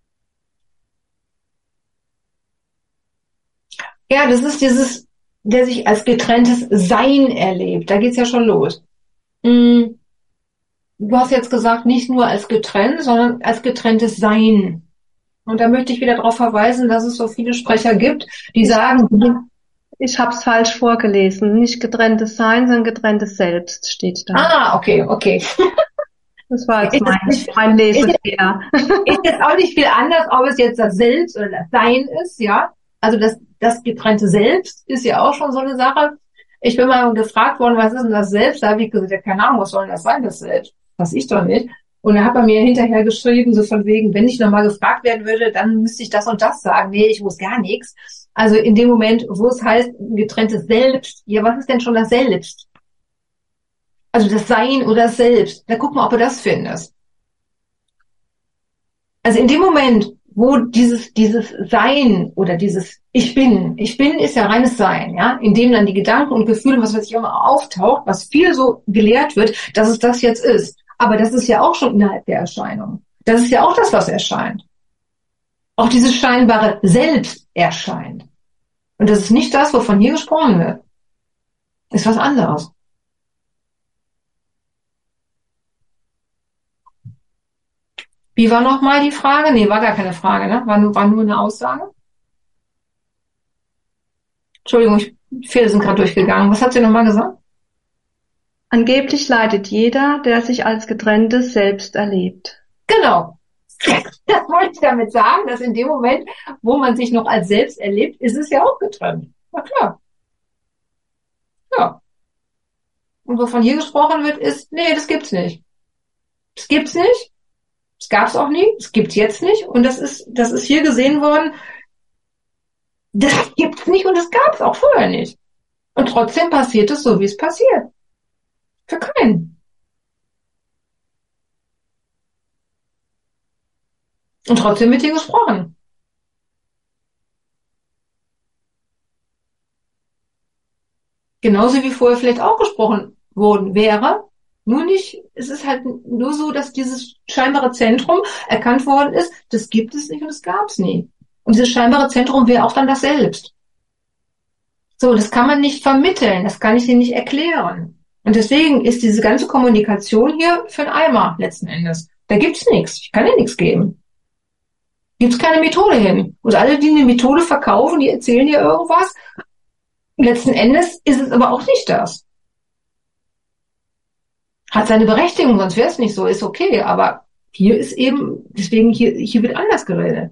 S2: Ja, das ist dieses, der sich als getrenntes Sein erlebt. Da geht's ja schon los. Du hast jetzt gesagt, nicht nur als getrennt, sondern als getrenntes Sein. Und da möchte ich wieder darauf verweisen, dass es so viele Sprecher gibt, die
S1: Ich,
S2: sagen,
S1: ich habe es falsch vorgelesen. Nicht getrenntes Sein, sondern getrenntes Selbst steht da.
S2: ah, okay, okay.
S1: Das war jetzt
S2: Ist
S1: mein,
S2: es nicht,
S1: mein
S2: ist,
S1: Lesefehler.
S2: ist jetzt auch nicht viel anders, ob es jetzt das Selbst oder das Sein ist, ja. Also das, das getrennte Selbst ist ja auch schon so eine Sache. Ich bin mal gefragt worden, was ist denn das Selbst? Da habe ich gesagt, ja, keine Ahnung, was soll denn das sein, das Selbst? Weiß ich doch nicht. Und er hat bei mir hinterher geschrieben, so von wegen, wenn ich nochmal gefragt werden würde, dann müsste ich das und das sagen. Nee, ich muss gar nichts. Also in dem Moment, wo es heißt, getrenntes Selbst, ja, was ist denn schon das Selbst? Also das Sein oder das Selbst. Da guck mal, ob du das findest. Also in dem Moment, wo dieses, dieses Sein oder dieses Ich bin, ich bin ist ja reines Sein, ja, in dem dann die Gedanken und Gefühle, was weiß ich immer auftaucht, was viel so gelehrt wird, dass es das jetzt ist. Aber das ist ja auch schon innerhalb der Erscheinung. Das ist ja auch das, was erscheint. Auch dieses scheinbare Selbst erscheint. Und das ist nicht das, wovon hier gesprochen wird. Ist was anderes. Wie war nochmal die Frage? Nee, war gar keine Frage, ne? War, nur- war nur eine Aussage. Entschuldigung, ich, die Fehler sind gerade durchgegangen. Was hat sie nochmal gesagt?
S1: Angeblich leidet jeder, der sich als getrenntes Selbst erlebt.
S2: Genau. Das wollte ich damit sagen, dass in dem Moment, wo man sich noch als Selbst erlebt, ist es ja auch getrennt. Na klar. Ja. Und wovon hier gesprochen wird, ist, nee, das gibt's nicht. Das gibt's nicht. Das gab's auch nie. Das gibt's jetzt nicht. Und das ist, das ist hier gesehen worden. Das gibt's nicht und das gab's auch vorher nicht. Und trotzdem passiert es so, wie es passiert. Für keinen. Und trotzdem mit dir gesprochen. Genauso wie vorher vielleicht auch gesprochen worden wäre. Nur nicht, es ist halt nur so, dass dieses scheinbare Zentrum erkannt worden ist, das gibt es nicht und das gab es nie. Und dieses scheinbare Zentrum wäre auch dann das Selbst. So, das kann man nicht vermitteln, das kann ich dir nicht erklären. Und deswegen ist diese ganze Kommunikation hier für einen Eimer letzten Endes. Da gibt's nichts. Ich kann dir nichts geben. Gibt's keine Methode hin. Und alle, die eine Methode verkaufen, die erzählen dir irgendwas. Letzten Endes ist es aber auch nicht das. Hat seine Berechtigung, sonst wäre es nicht so, ist okay. Aber hier ist eben, deswegen hier, hier wird anders geredet.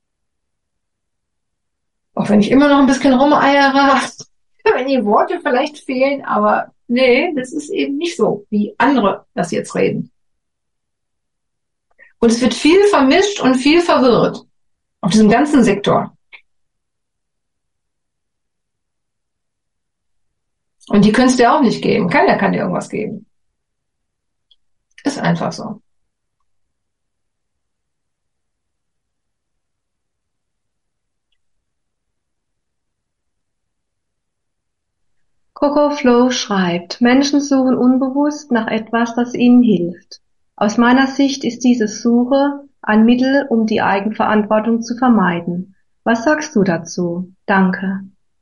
S2: Auch wenn ich immer noch ein bisschen rumeiere, wenn die Worte vielleicht fehlen, aber nee, das ist eben nicht so, wie andere das jetzt reden. Und es wird viel vermischt und viel verwirrt auf diesem ganzen Sektor. Und die können es dir auch nicht geben. Keiner kann dir irgendwas geben. Ist einfach so.
S1: Coco Flow schreibt, Menschen suchen unbewusst nach etwas, das ihnen hilft. Aus meiner Sicht ist diese Suche ein Mittel, um die Eigenverantwortung zu vermeiden. Was sagst du dazu? Danke.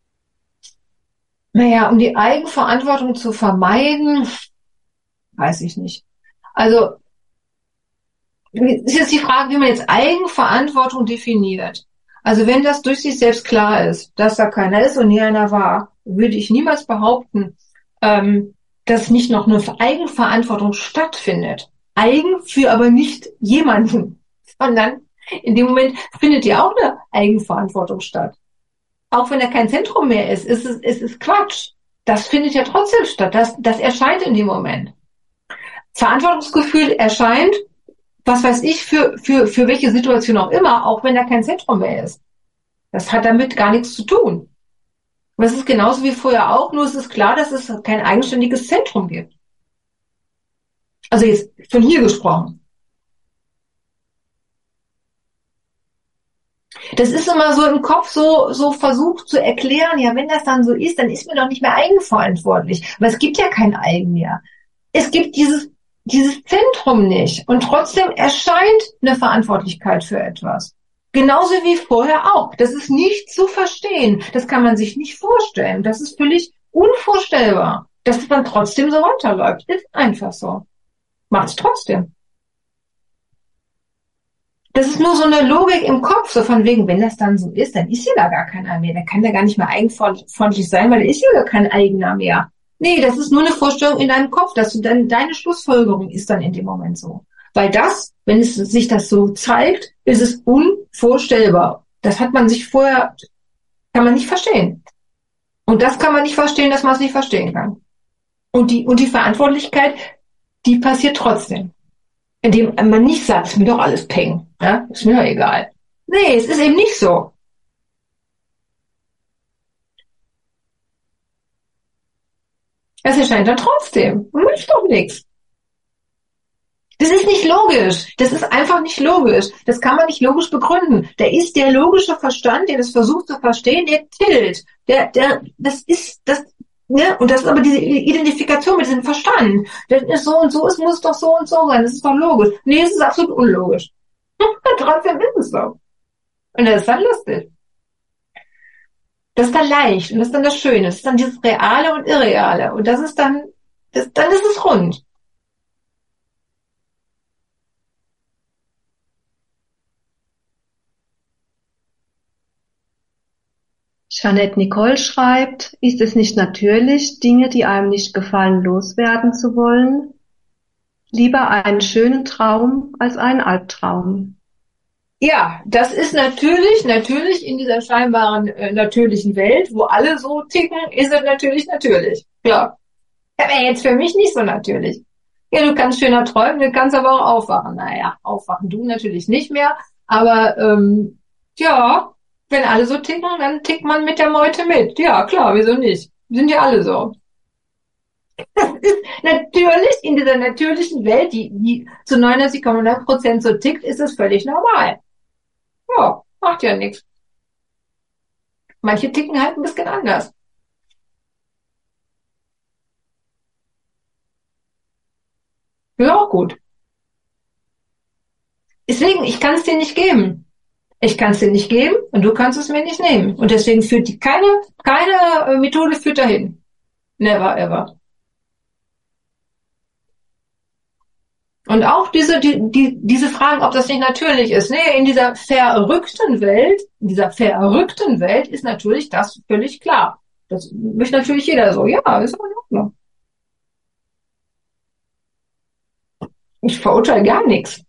S2: Naja, um die Eigenverantwortung zu vermeiden, weiß ich nicht. Also, ist jetzt die Frage, wie man jetzt Eigenverantwortung definiert. Also wenn das durch sich selbst klar ist, dass da keiner ist und nie einer war, würde ich niemals behaupten, ähm, dass nicht noch eine Eigenverantwortung stattfindet. Eigen für aber nicht jemanden, sondern in dem Moment findet ja auch eine Eigenverantwortung statt. Auch wenn da kein Zentrum mehr ist, ist es, ist es Quatsch. Das findet ja trotzdem statt. Das, das erscheint in dem Moment. Verantwortungsgefühl erscheint, was weiß ich, für, für, für welche Situation auch immer, auch wenn da kein Zentrum mehr ist. Das hat damit gar nichts zu tun. Aber es ist genauso wie vorher auch, nur es ist klar, dass es kein eigenständiges Zentrum gibt. Also jetzt von hier gesprochen. Das ist immer so im Kopf so, so versucht zu erklären, ja, wenn das dann so ist, dann ist mir doch nicht mehr eigenverantwortlich. Aber es gibt ja kein Eigen mehr. Es gibt dieses, dieses Zentrum nicht. Und trotzdem erscheint eine Verantwortlichkeit für etwas. Genauso wie vorher auch. Das ist nicht zu verstehen. Das kann man sich nicht vorstellen. Das ist völlig unvorstellbar, dass es dann trotzdem so weiterläuft. Ist einfach so. Macht es trotzdem. Das ist nur so eine Logik im Kopf, so von wegen, wenn das dann so ist, dann ist ja da gar keiner mehr. Dann kann der gar nicht mehr eigenverantwortlich sein, weil da ist ja gar kein eigener mehr. Nee, das ist nur eine Vorstellung in deinem Kopf, dass du dann, deine Schlussfolgerung ist dann in dem Moment so. Weil das, wenn es sich das so zeigt, ist es unvorstellbar. Das hat man sich vorher, kann man nicht verstehen. Und das kann man nicht verstehen, dass man es nicht verstehen kann. Und die, und die Verantwortlichkeit, die passiert trotzdem. Indem man nicht sagt, ist mir doch alles peng. Ja, ist mir doch egal. Nee, es ist eben nicht so. Es erscheint dann trotzdem. Und ist doch nichts. Das ist nicht logisch. Das ist einfach nicht logisch. Das kann man nicht logisch begründen. Da ist der logische Verstand, der das versucht zu verstehen, der tilt. Der, der, das ist, das, ne? Und das ist aber diese Identifikation mit diesem Verstand. Das ist so und so, es muss doch so und so sein. Das ist doch logisch. Nee, es ist absolut unlogisch. Trotzdem ist es so. Und das ist dann lustig. Das ist dann leicht und das ist dann das Schöne. Das ist dann dieses Reale und Irreale. Und das ist dann, das, dann ist es rund.
S1: Jeanette Nicole schreibt, ist es nicht natürlich, Dinge, die einem nicht gefallen, loswerden zu wollen? Lieber einen schönen Traum als einen Albtraum.
S2: Ja, das ist natürlich, natürlich in dieser scheinbaren äh, natürlichen Welt, wo alle so ticken, ist es natürlich natürlich. Klar. Aber jetzt für mich nicht so natürlich. Ja, du kannst schöner träumen, du kannst aber auch aufwachen. Naja, aufwachen du natürlich nicht mehr, aber ähm, ja, wenn alle so ticken, dann tickt man mit der Meute mit. Ja, klar, wieso nicht? Sind ja alle so. Natürlich, in dieser natürlichen Welt, die, die zu neunundneunzig Komma neun Prozent so tickt, ist es völlig normal. Ja, macht ja nichts. Manche ticken halt ein bisschen anders. Ja, auch gut. Deswegen, ich kann es dir nicht geben. Ich kann es dir nicht geben und du kannst es mir nicht nehmen. Und deswegen führt die keine, keine äh, Methode führt dahin. Never ever. Und auch diese, die, die, diese Fragen, ob das nicht natürlich ist. Nee, in dieser verrückten Welt, in dieser verrückten Welt ist natürlich das völlig klar. Das möchte natürlich jeder so. Ja, ist auch in Ordnung. Ich verurteile gar nichts.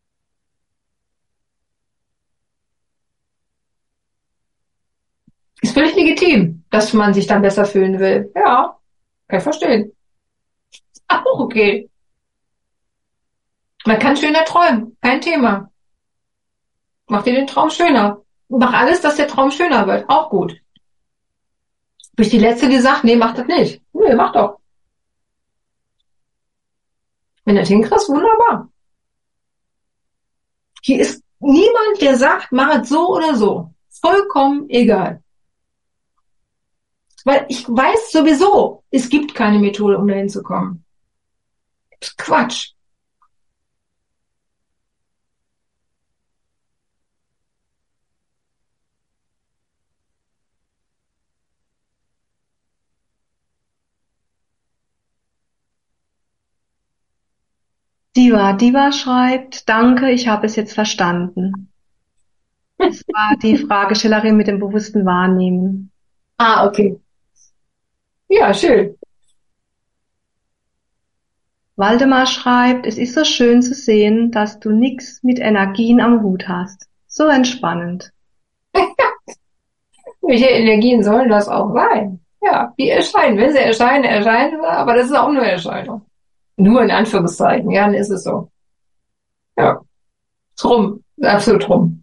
S2: Ist völlig legitim, dass man sich dann besser fühlen will. Ja, kann ich verstehen. Auch okay. Man kann schöner träumen. Kein Thema. Mach dir den Traum schöner. Mach alles, dass der Traum schöner wird. Auch gut. Bin ich die Letzte, die sagt, nee, mach das nicht. Nee, mach doch. Wenn du das hinkriegst, wunderbar. Hier ist niemand, der sagt, mach es so oder so. Vollkommen egal. Weil ich weiß sowieso, es gibt keine Methode, um dahin zu kommen. Das ist Quatsch.
S1: Diva, Diva schreibt, danke, ich habe es jetzt verstanden. Das war die Fragestellerin mit dem bewussten Wahrnehmen.
S2: Ah, okay. Ja, schön.
S1: Waldemar schreibt, es ist so schön zu sehen, dass du nix mit Energien am Hut hast. So entspannend.
S2: Welche Energien sollen das auch sein? Ja, die erscheinen. Wenn sie erscheinen, erscheinen sie, aber das ist auch nur Erscheinung. Nur in Anführungszeichen, ja, dann ist es so. Ja, ist rum. Ist absolut rum.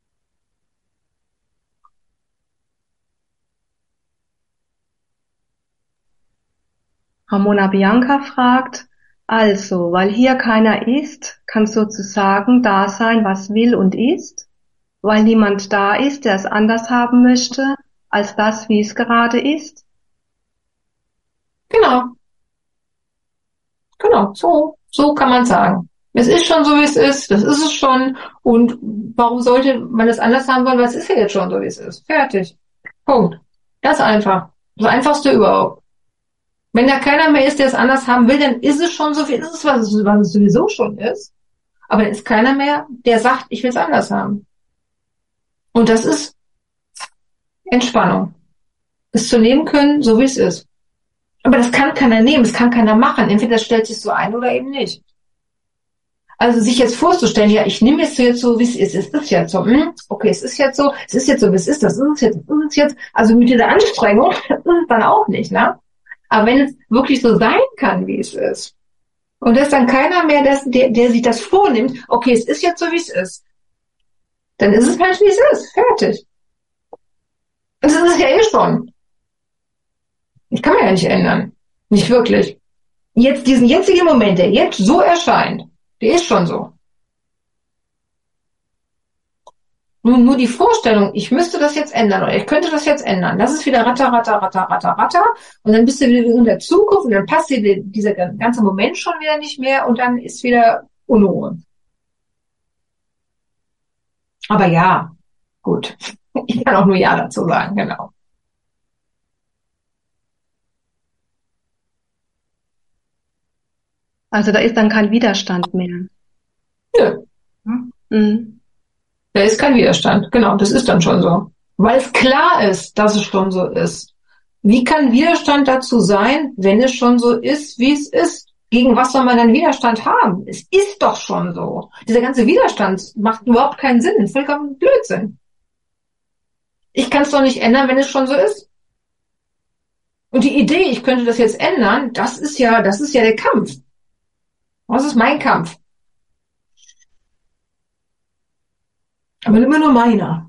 S1: Ramona Bianca fragt, also, weil hier keiner ist, kann sozusagen da sein, was will und ist, weil niemand da ist, der es anders haben möchte, als das, wie es gerade ist.
S2: Genau, genau. So, so kann man sagen. Es ist schon so, wie es ist. Das ist es schon. Und warum sollte man es anders haben wollen? Weil es ist ja jetzt schon so, wie es ist. Fertig. Punkt. Das einfach. Das Einfachste überhaupt. Wenn da keiner mehr ist, der es anders haben will, dann ist es schon so, wie ist es, was es, was es sowieso schon ist. Aber dann ist keiner mehr, der sagt, ich will es anders haben. Und das ist Entspannung. Es zu nehmen können, so wie es ist. Aber das kann keiner nehmen, das kann keiner machen. Entweder das stellt sich so ein oder eben nicht. Also sich jetzt vorzustellen, ja, ich nehme es jetzt so, wie es ist. Es ist jetzt so, hm, okay, es ist jetzt so, es ist jetzt so, wie es ist, das ist es jetzt, das ist es jetzt. Also mit dieser Anstrengung, das ist es dann auch nicht, ne? Aber wenn es wirklich so sein kann, wie es ist, und dass dann keiner mehr, das, der, der sich das vornimmt, okay, es ist jetzt so, wie es ist, dann ist es halt, wie es ist. Fertig. Das ist es ja eh schon. Ich kann man ja nicht ändern. Nicht wirklich. Jetzt diesen jetzigen Moment, der jetzt so erscheint, der ist schon so. Nur, nur die Vorstellung, ich müsste das jetzt ändern oder ich könnte das jetzt ändern, das ist wieder ratter, ratter, ratter, ratter, ratter. Und dann bist du wieder in der Zukunft und dann passt dir dieser ganze Moment schon wieder nicht mehr und dann ist wieder Unruhe. Aber ja, gut. Ich kann auch nur Ja dazu sagen, genau.
S1: Also da ist dann kein Widerstand mehr.
S2: Nö,
S1: Mhm.
S2: da ist kein Widerstand. Genau, das ist dann schon so. Weil es klar ist, dass es schon so ist. Wie kann Widerstand dazu sein, wenn es schon so ist, wie es ist? Gegen was soll man dann Widerstand haben? Es ist doch schon so. Dieser ganze Widerstand macht überhaupt keinen Sinn. Vollkommen Blödsinn. Ich kann es doch nicht ändern, wenn es schon so ist. Und die Idee, ich könnte das jetzt ändern, das ist ja, das ist ja der Kampf. Das ist mein Kampf. Aber immer nur meiner.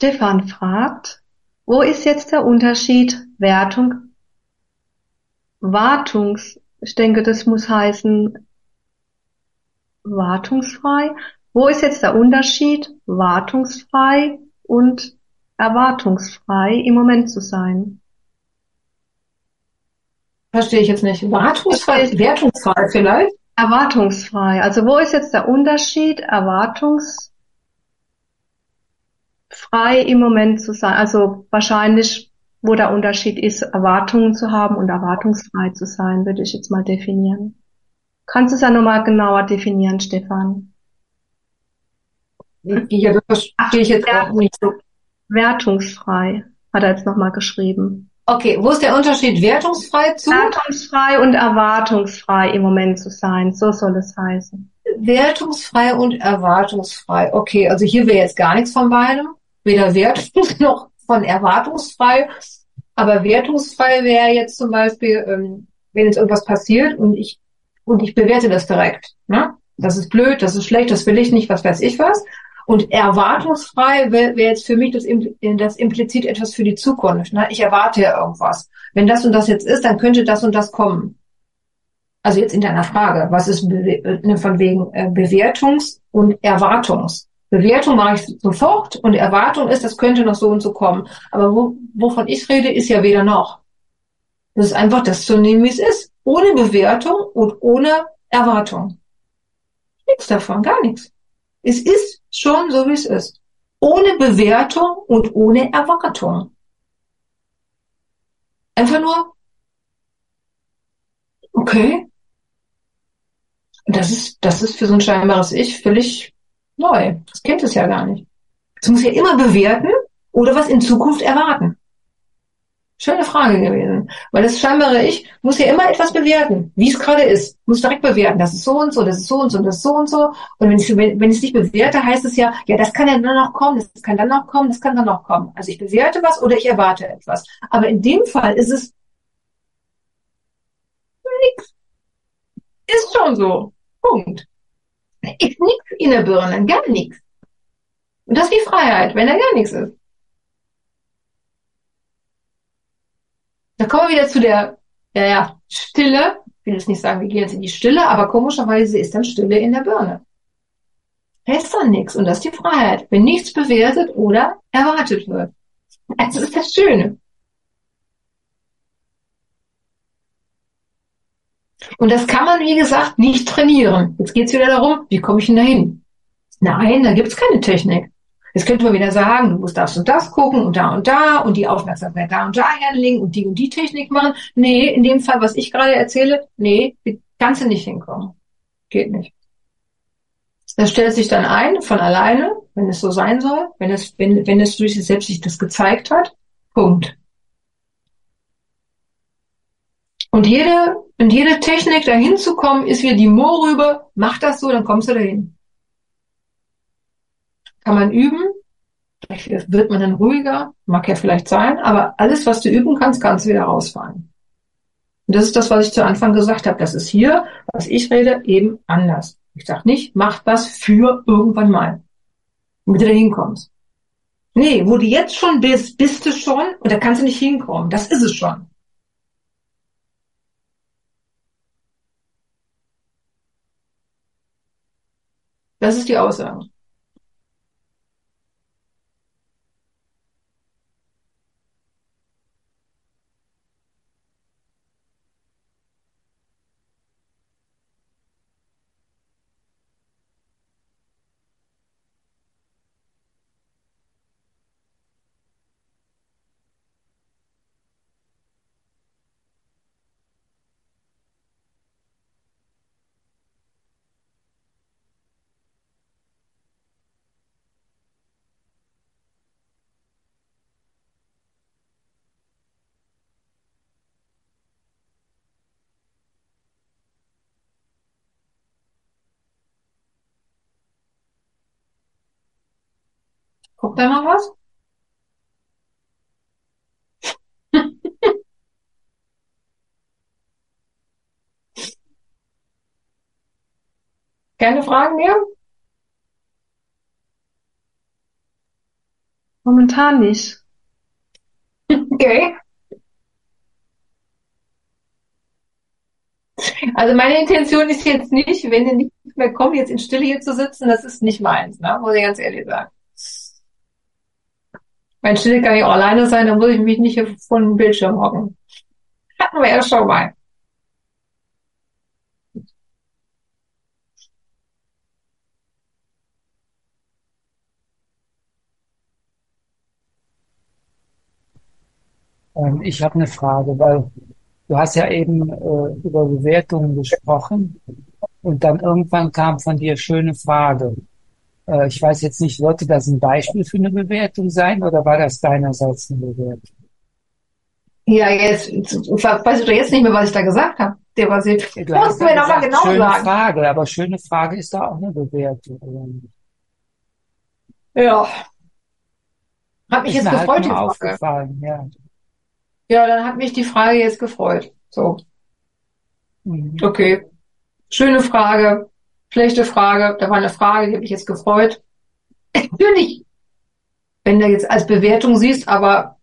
S1: Stefan fragt, wo ist jetzt der Unterschied Wertung, Wartungs, ich denke, das muss heißen wartungsfrei. Wo ist jetzt der Unterschied wartungsfrei und erwartungsfrei im Moment zu sein?
S2: Verstehe ich jetzt nicht. Wartungsfrei,
S1: Verstehst du?
S2: wertungsfrei vielleicht?
S1: Erwartungsfrei. Also wo ist jetzt der Unterschied erwartungsfrei im Moment zu sein? Also wahrscheinlich, wo der Unterschied ist, Erwartungen zu haben und erwartungsfrei zu sein, würde ich jetzt mal definieren. Kannst du es ja nochmal genauer definieren, Stefan?
S2: Ja, das
S1: Ach,
S2: verstehe ich jetzt auch nicht so.
S1: wertungsfrei, hat er jetzt nochmal geschrieben.
S2: Okay, wo ist der Unterschied wertungsfrei zu?
S1: Wertungsfrei und erwartungsfrei im Moment zu sein, so soll es heißen.
S2: Wertungsfrei und erwartungsfrei. Okay, also hier wäre jetzt gar nichts von beidem. Weder wertungs noch von erwartungsfrei. Aber wertungsfrei wäre jetzt zum Beispiel, ähm, wenn jetzt irgendwas passiert und ich, und ich bewerte das direkt. Ne? Das ist blöd, das ist schlecht, das will ich nicht, was weiß ich was. Und erwartungsfrei wäre wär jetzt für mich das, das implizit etwas für die Zukunft. Ne? Ich erwarte ja irgendwas. Wenn das und das jetzt ist, dann könnte das und das kommen. Also jetzt in deiner Frage, was ist Be von wegen äh, Bewertungs- und Erwartungs? Bewertung mache ich sofort und Erwartung ist, das könnte noch so und so kommen. Aber wo, wovon ich rede, ist ja weder noch. Das ist einfach das zu nehmen, wie es ist. Ohne Bewertung und ohne Erwartung. Nichts davon, gar nichts. Es ist schon so, wie es ist. Ohne Bewertung und ohne Erwartung. Einfach nur, okay. Und das ist, das ist für so ein scheinbares Ich völlig neu. Das kennt es ja gar nicht. Es muss ja immer bewerten oder was in Zukunft erwarten. Schöne Frage gewesen. Weil das scheinbare Ich muss ja immer etwas bewerten, wie es gerade ist. Muss direkt bewerten. Das ist so und so, das ist so und so, das ist so und so. Und wenn ich, wenn, wenn ich es nicht bewerte, heißt es ja, ja, das kann ja dann noch kommen, das kann dann noch kommen, das kann dann noch kommen. Also ich bewerte was oder ich erwarte etwas. Aber in dem Fall ist es nichts. Ist schon so. Punkt. Ist nichts in der Birne, gar nichts. Und das ist die Freiheit, wenn da gar nichts ist. Da kommen wir wieder zu der, ja, ja, Stille. Ich will jetzt nicht sagen, wir gehen jetzt in die Stille, aber komischerweise ist dann Stille in der Birne. Da ist dann nichts. Und das ist die Freiheit, wenn nichts bewertet oder erwartet wird. Das ist das Schöne. Und das kann man, wie gesagt, nicht trainieren. Jetzt geht es wieder darum, wie komme ich denn dahin? Nein, da gibt es keine Technik. Jetzt könnte man wieder sagen, du musst das und das gucken und da und da und die Aufmerksamkeit da und da hinlegen und die und die Technik machen. Nee, in dem Fall, was ich gerade erzähle, nee, kannst du nicht hinkommen. Geht nicht. Das stellt sich dann ein von alleine, wenn es so sein soll, wenn es, wenn, wenn es durch sich selbst sich das gezeigt hat. Punkt. Und jede, und jede Technik, dahin zu kommen, ist wie die Mohrrübe, mach das so, dann kommst du dahin. Kann man üben, vielleicht wird man dann ruhiger, mag ja vielleicht sein, aber alles, was du üben kannst, kannst du wieder rausfallen. Und das ist das, was ich zu Anfang gesagt habe. Das ist hier, was ich rede, eben anders. Ich sage nicht, mach das für irgendwann mal, damit du da hinkommst. Nee, wo du jetzt schon bist, bist du schon und da kannst du nicht hinkommen. Das ist es schon. Das ist die Aussage. Guck da noch was? Keine Fragen mehr?
S1: Momentan nicht.
S2: Okay. Also meine Intention ist jetzt nicht, wenn ihr nicht mehr kommt, jetzt in Stille hier zu sitzen, das ist nicht meins, ne? Muss ich ganz ehrlich sagen. Mein Stille kann ich auch alleine sein, da muss ich mich nicht hier vor dem Bildschirm hocken. Hatten wir ja schon mal.
S3: Ähm, ich habe eine Frage, weil du hast ja eben äh, über Bewertungen gesprochen und dann irgendwann kam von dir schöne Frage. Äh, ich weiß jetzt nicht, sollte das ein Beispiel für eine Bewertung sein oder war das deinerseits eine Bewertung?
S2: Ja, jetzt, weißt du jetzt nicht mehr, was ich da gesagt habe? Der war sehr,
S3: Ja, du
S2: musst
S3: hast
S2: du
S3: ja
S2: mir nochmal
S3: gesagt,
S2: genau
S3: schöne
S2: sagen.
S3: Frage, aber schöne Frage ist da auch eine Bewertung. Oder nicht?
S2: Ja. Hat mich
S3: Ist
S2: jetzt
S3: mir halt
S2: gefreut, die
S3: nur
S2: Frage.
S3: aufgefallen, ja.
S2: Ja, dann hat mich die Frage jetzt gefreut. So,
S3: Mhm.
S2: okay. Schöne Frage, schlechte Frage. Da war eine Frage, die hat mich jetzt gefreut. Natürlich, wenn du jetzt als Bewertung siehst, aber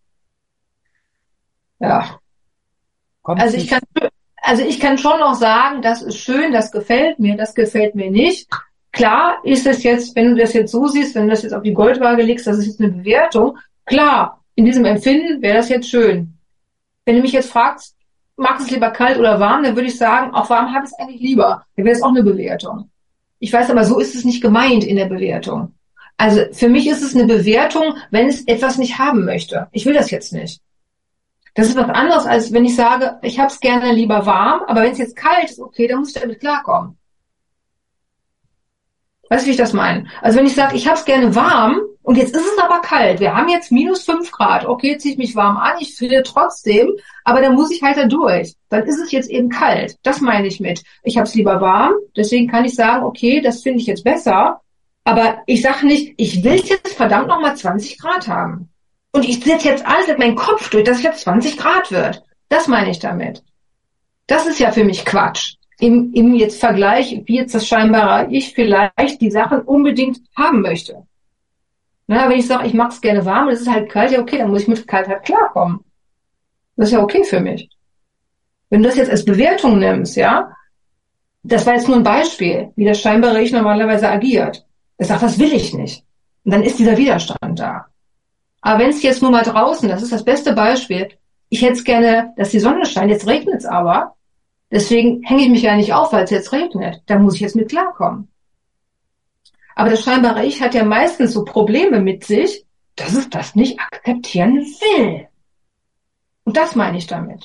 S2: ja.
S3: Kommt
S2: Also ich
S3: nicht,
S2: kann, also ich kann schon noch sagen, das ist schön, das gefällt mir, das gefällt mir nicht. Klar ist es jetzt, wenn du das jetzt so siehst, wenn du das jetzt auf die Goldwaage legst, das ist jetzt eine Bewertung. Klar, in diesem Empfinden wäre das jetzt schön. Wenn du mich jetzt fragst, magst du es lieber kalt oder warm, dann würde ich sagen, auch warm habe ich es eigentlich lieber. Dann wäre es auch eine Bewertung. Ich weiß aber, so ist es nicht gemeint in der Bewertung. Also für mich ist es eine Bewertung, wenn es etwas nicht haben möchte. Ich will das jetzt nicht. Das ist was anderes, als wenn ich sage, ich habe es gerne lieber warm, aber wenn es jetzt kalt ist, okay, dann muss ich damit klarkommen. Weißt du, wie ich das meine? Also wenn ich sage, ich habe es gerne warm und jetzt ist es aber kalt, wir haben jetzt minus fünf Grad, okay, ziehe ich mich warm an, ich friere trotzdem, aber dann muss ich halt da durch. Dann ist es jetzt eben kalt. Das meine ich mit. Ich habe es lieber warm, deswegen kann ich sagen, okay, das finde ich jetzt besser, aber ich sage nicht, ich will jetzt verdammt nochmal zwanzig Grad haben. Und ich setze jetzt alles mit meinem Kopf durch, dass es jetzt zwanzig Grad wird. Das meine ich damit. Das ist ja für mich Quatsch. Im, im jetzt Vergleich, wie jetzt das scheinbare Ich vielleicht die Sachen unbedingt haben möchte. Na, wenn ich sage, ich mag es gerne warm und es ist halt kalt, ja okay, dann muss ich mit Kalt halt klarkommen. Das ist ja okay für mich. Wenn du das jetzt als Bewertung nimmst, ja, das war jetzt nur ein Beispiel, wie das scheinbare Ich normalerweise agiert. Es sagt, das will ich nicht. Und dann ist dieser Widerstand da. Aber wenn es jetzt nur mal draußen, das ist das beste Beispiel, ich hätte es gerne, dass die Sonne scheint, jetzt regnet es aber, deswegen hänge ich mich ja nicht auf, weil es jetzt regnet. Da muss ich jetzt mit klarkommen. Aber das scheinbare Ich hat ja meistens so Probleme mit sich, dass es das nicht akzeptieren will. Und das meine ich damit.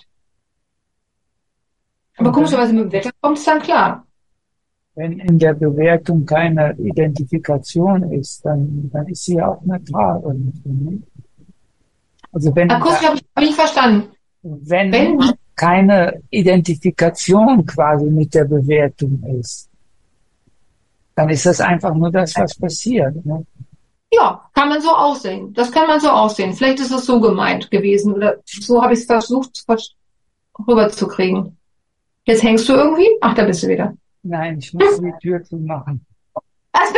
S2: Aber
S3: Und
S2: komischerweise
S3: dann,
S2: mit dem Wetter kommt es dann klar.
S3: wenn in der Bewertung keine Identifikation ist, dann, dann ist sie ja auch neutral irgendwie. Ne? Also wenn,
S2: Akustisch
S3: da,
S2: habe ich hab ich nicht verstanden.
S3: wenn
S2: Wenn,
S3: keine Identifikation quasi mit der Bewertung ist, dann ist das einfach nur das, was passiert. Ne?
S2: ja, kann man so aussehen. Das kann man so aussehen. Vielleicht ist es so gemeint gewesen oder so habe ich es versucht rüberzukriegen. Jetzt hängst du irgendwie? Ach, da bist du wieder.
S3: Nein, ich muss die Tür zumachen.
S2: Also,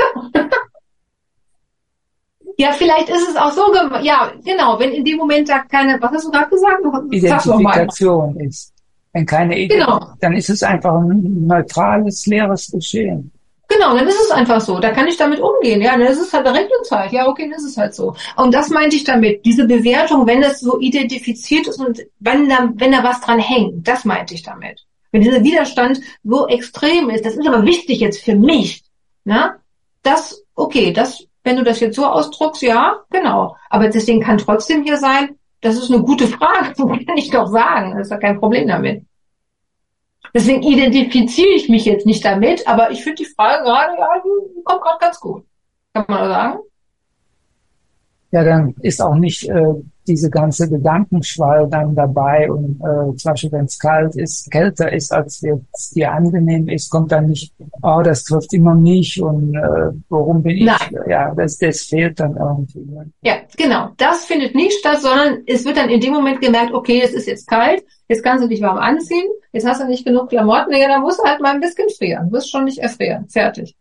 S2: ja, vielleicht ist es auch so gemeint. Ja, genau, wenn in dem Moment da keine, was hast du gerade gesagt? Sag's noch mal.
S3: Identifikation ist. Wenn keine Identifikation,
S2: Genau.
S3: dann ist es einfach ein neutrales, leeres Geschehen.
S2: Genau, dann ist es einfach so. Da kann ich damit umgehen. Ja, dann ist es halt, da regnet es halt. Ja, okay, dann ist es halt so. Und das meinte ich damit. Diese Bewertung, wenn das so identifiziert ist und wenn da, wenn da was dran hängt, das meinte ich damit. Wenn dieser Widerstand so extrem ist, das ist aber wichtig jetzt für mich. Ne? Das, okay, das, wenn du das jetzt so ausdruckst, ja, genau. Aber deswegen kann trotzdem hier sein, das ist eine gute Frage, das kann ich doch sagen. Das ist ja kein Problem damit. Deswegen identifiziere ich mich jetzt nicht damit, aber ich finde die Frage gerade, ja, die kommt gerade ganz gut. Kann man sagen?
S3: Ja, dann ist auch nicht äh, diese ganze Gedankenschwall dann dabei und äh, zum Beispiel, wenn es kalt ist, kälter ist, als jetzt dir angenehm ist, kommt dann nicht, oh, das trifft immer mich und äh, warum bin ich?
S2: Nein.
S3: Ja, das, das fehlt dann irgendwie. Ne?
S2: Ja, genau. Das findet nicht statt, sondern es wird dann in dem Moment gemerkt, okay, es ist jetzt kalt, jetzt kannst du dich warm anziehen, jetzt hast du nicht genug Klamotten, ja, dann musst du halt mal ein bisschen frieren. Du wirst schon nicht erfrieren. Fertig.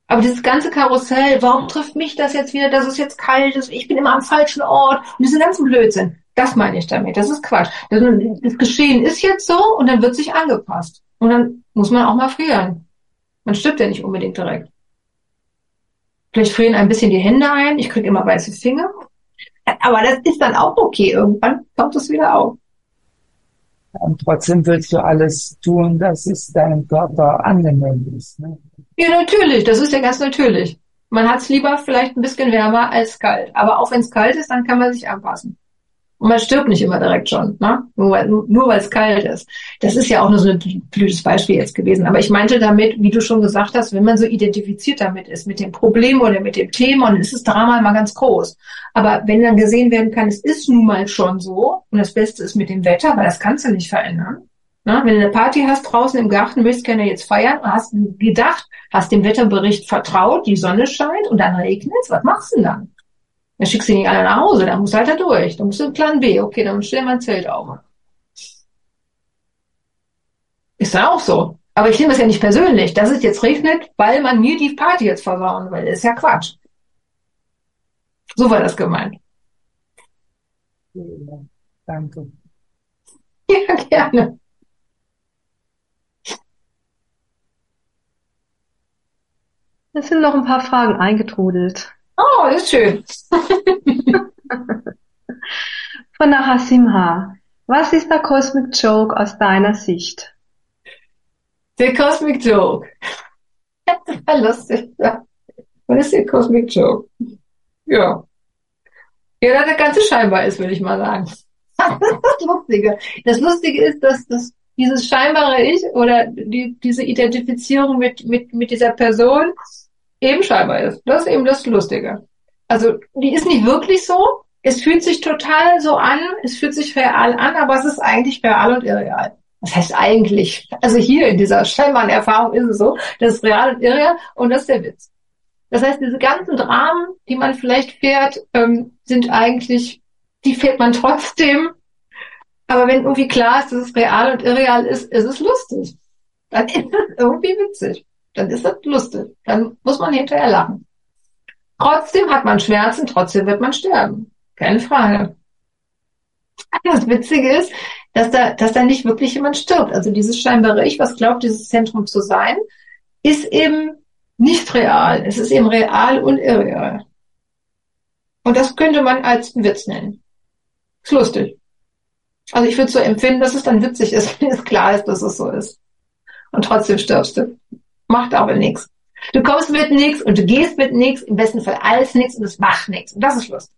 S2: Aber dieses ganze Karussell, warum trifft mich das jetzt wieder, dass es jetzt kalt ist, ich bin immer am falschen Ort und diesen ganzen Blödsinn, das meine ich damit, das ist Quatsch. Das, das Geschehen ist jetzt so und dann wird sich angepasst. Und dann muss man auch mal frieren. Man stirbt ja nicht unbedingt direkt. Vielleicht frieren ein bisschen die Hände ein, ich kriege immer weiße Finger. Aber das ist dann auch okay, irgendwann kommt es wieder auf.
S3: Und trotzdem willst du alles tun, dass es deinem Körper angenehm ist. Ne?
S2: Ja, natürlich, das ist ja ganz natürlich. Man hat es lieber vielleicht ein bisschen wärmer als kalt. Aber auch wenn es kalt ist, dann kann man sich anpassen. Und man stirbt nicht immer direkt schon, ne? Nur weil nur weil es kalt ist. Das ist ja auch nur so ein blödes Beispiel jetzt gewesen. Aber ich meinte damit, wie du schon gesagt hast, wenn man so identifiziert damit ist, mit dem Problem oder mit dem Thema, dann ist das Drama immer ganz groß. Aber wenn dann gesehen werden kann, es ist nun mal schon so, und das Beste ist mit dem Wetter, weil das kannst du nicht verändern. Ne? Wenn du eine Party hast draußen im Garten, möchtest gerne jetzt feiern, hast gedacht, hast dem Wetterbericht vertraut, die Sonne scheint und dann regnet es, was machst du denn dann? Dann schickst du nicht alle nach Hause, dann musst du halt da durch. Dann musst du Plan B. Okay, dann stell mein Zelt auf. Ist dann auch so. Aber ich nehme das ja nicht persönlich, dass es jetzt regnet, weil man mir die Party jetzt versauen will. Ist ja Quatsch. So war das gemeint.
S3: Ja, danke.
S2: Ja, gerne.
S1: Es sind noch ein paar Fragen eingetrudelt.
S2: Oh, das ist schön.
S1: Von der Hassim H. Was ist der Cosmic Joke aus deiner Sicht?
S2: Der Cosmic Joke. Das war lustig. Ja. Was ist der Cosmic Joke? Ja. Ja, dass der ganze scheinbar ist, würde ich mal sagen. Das ist das Lustige. Das Lustige ist, dass das, dieses scheinbare Ich oder die, diese Identifizierung mit, mit, mit dieser Person eben scheinbar ist. Das ist eben das Lustige. Also, die ist nicht wirklich so. Es fühlt sich total so an. Es fühlt sich real an, aber es ist eigentlich real und irreal. Das heißt eigentlich, also hier in dieser scheinbaren Erfahrung ist es so, das ist real und irreal und das ist der Witz. Das heißt, diese ganzen Dramen, die man vielleicht fährt, ähm, sind eigentlich, die fährt man trotzdem. Aber wenn irgendwie klar ist, dass es real und irreal ist, ist es lustig. Dann ist es irgendwie witzig. Dann ist es lustig. Dann muss man hinterher lachen. Trotzdem hat man Schmerzen, trotzdem wird man sterben. Keine Frage. Das Witzige ist, dass da, dass da nicht wirklich jemand stirbt. Also dieses scheinbare Ich, was glaubt, dieses Zentrum zu sein, ist eben nicht real. Es ist eben real und irreal. Und das könnte man als Witz nennen. Ist lustig. Also ich würde so empfinden, dass es dann witzig ist, wenn es klar ist, dass es so ist. Und trotzdem stirbst du. Macht aber nichts. Du kommst mit nichts und du gehst mit nichts, im besten Fall alles nichts und es macht nichts. Und das ist lustig.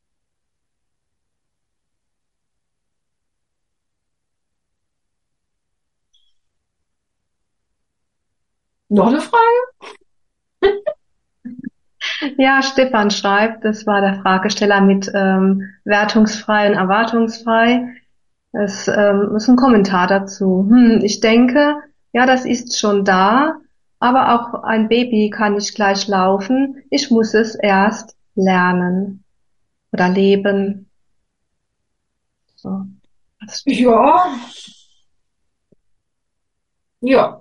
S2: Noch eine Frage?
S1: Ja, Stefan schreibt, das war der Fragesteller mit ähm, wertungsfrei und erwartungsfrei. Es ähm, ist ein Kommentar dazu. Hm, ich denke, ja, das ist schon da, aber auch ein Baby kann nicht gleich laufen. Ich muss es erst lernen oder leben. So.
S2: Ja. Ja.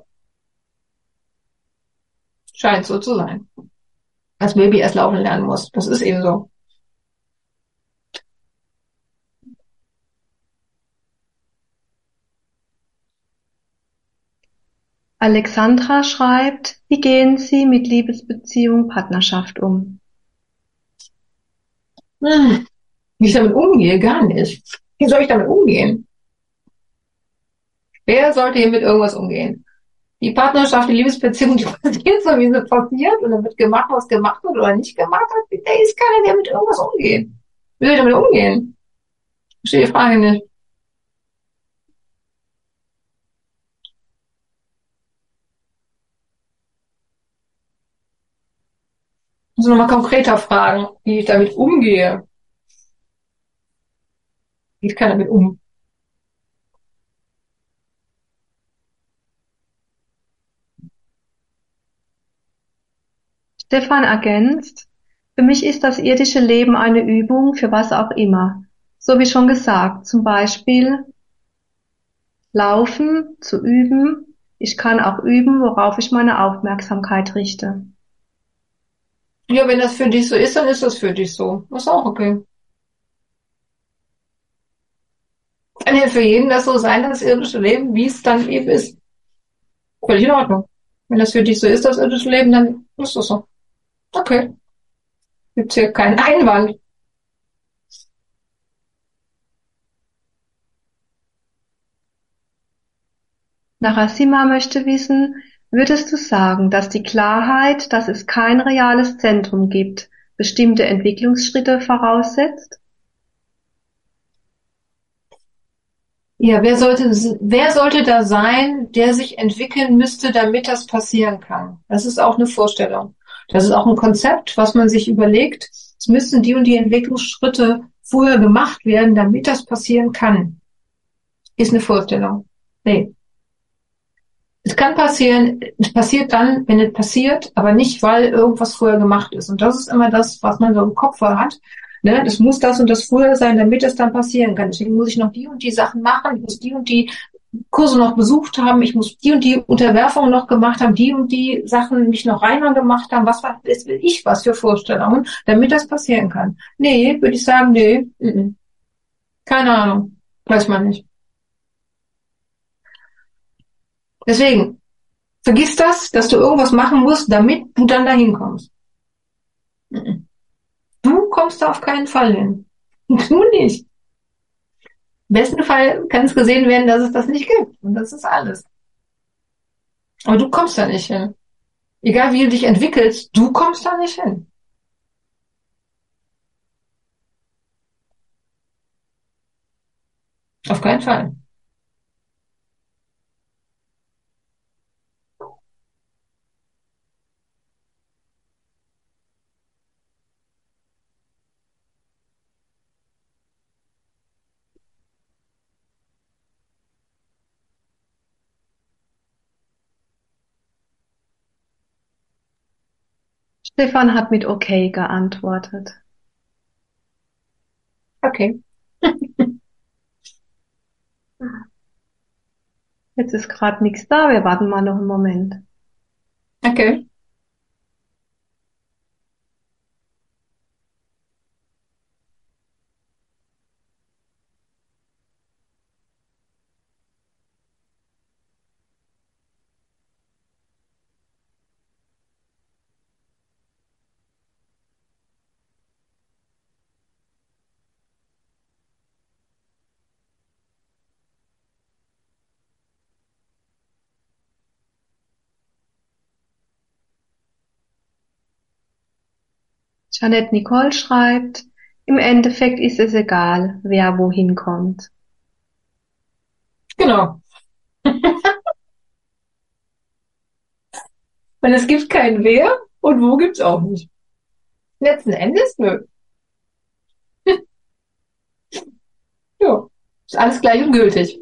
S2: Scheint so zu sein. Als Baby erst laufen lernen muss. Das ist eben so.
S1: Alexandra schreibt, wie gehen Sie mit Liebesbeziehung, Partnerschaft um?
S2: Hm. Wie ich damit umgehe? Gar nicht. Wie soll ich damit umgehen? Wer sollte hier mit irgendwas umgehen? Die Partnerschaft, die Liebesbeziehung, die passiert so, wie sie passiert, und dann wird gemacht, was gemacht wird oder nicht gemacht wird. Da ist keiner, der mit irgendwas umgeht. Wie soll ich damit umgehen? Ich verstehe die Frage nicht. Ich muss nochmal konkreter fragen, wie ich damit umgehe. Geht keiner damit um?
S1: Stefan ergänzt, für mich ist das irdische Leben eine Übung für was auch immer. So wie schon gesagt, zum Beispiel Laufen, zu üben. Ich kann auch üben, worauf ich meine Aufmerksamkeit richte.
S2: Ja, wenn das für dich so ist, dann ist das für dich so. Ist auch okay. Kann ja für jeden das so sein, das irdische Leben, wie es dann eben ist. Völlig in Ordnung. Wenn das für dich so ist, das irdische Leben, dann ist das so. Okay. Gibt's hier keinen Einwand.
S1: Narasimha möchte wissen, würdest du sagen, dass die Klarheit, dass es kein reales Zentrum gibt, bestimmte Entwicklungsschritte voraussetzt?
S2: Ja, wer sollte, wer sollte da sein, der sich entwickeln müsste, damit das passieren kann? Das ist auch eine Vorstellung. Das ist auch ein Konzept, was man sich überlegt. Es müssten die und die Entwicklungsschritte vorher gemacht werden, damit das passieren kann. Ist eine Vorstellung. Nee. Es kann passieren, es passiert dann, wenn es passiert, aber nicht, weil irgendwas vorher gemacht ist. Und das ist immer das, was man so im Kopf hat. Ne? Das muss das und das früher sein, damit es dann passieren kann. Deswegen muss ich noch die und die Sachen machen, ich muss die und die Kurse noch besucht haben, ich muss die und die Unterwerfungen noch gemacht haben, die und die Sachen mich noch reiner gemacht haben. Was was will ich was für Vorstellungen, damit das passieren kann? Nee, würde ich sagen, nee, mm -mm. Keine Ahnung, weiß man nicht. Deswegen, vergiss das, dass du irgendwas machen musst, damit du dann dahin kommst. Du kommst da auf keinen Fall hin. Du nicht. Im besten Fall kann es gesehen werden, dass es das nicht gibt. Und das ist alles. Aber du kommst da nicht hin. Egal wie du dich entwickelst, du kommst da nicht hin. Auf keinen Fall.
S1: Stefan hat mit okay geantwortet.
S2: Okay.
S1: Jetzt ist gerade nichts da, wir warten mal noch einen Moment.
S2: Okay.
S1: Jeanette Nicole schreibt, im Endeffekt ist es egal, wer wohin kommt.
S2: Genau. Und es gibt kein Wer und Wo gibt's auch nicht. Letzten Endes, nö. Jo. Ist alles gleich und gültig.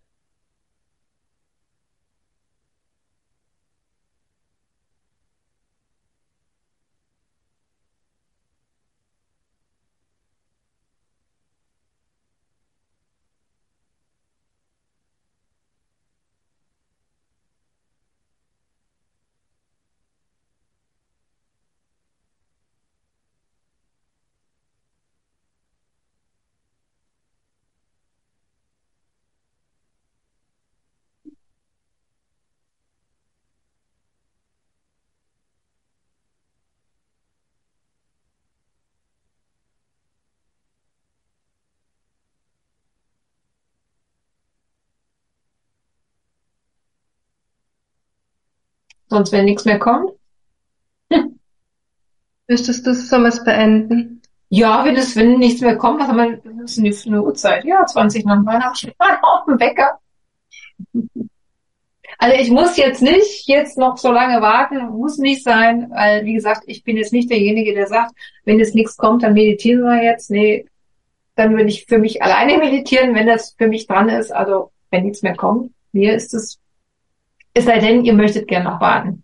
S2: Sonst, wenn nichts mehr kommt. Hm.
S1: Möchtest du es, sollen wir es beenden?
S2: Ja, wenn es, wenn nichts mehr kommt, was haben wir, was ist denn für eine Uhrzeit? Ja, zwanzig nach neun, habe ich gerade auf dem Wecker. Also ich muss jetzt nicht jetzt noch so lange warten, muss nicht sein, weil wie gesagt, ich bin jetzt nicht derjenige, der sagt, wenn jetzt nichts kommt, dann meditieren wir jetzt. Nee, dann würde ich für mich alleine meditieren, wenn das für mich dran ist. Also wenn nichts mehr kommt, mir ist es, es sei denn, ihr möchtet gerne noch warten.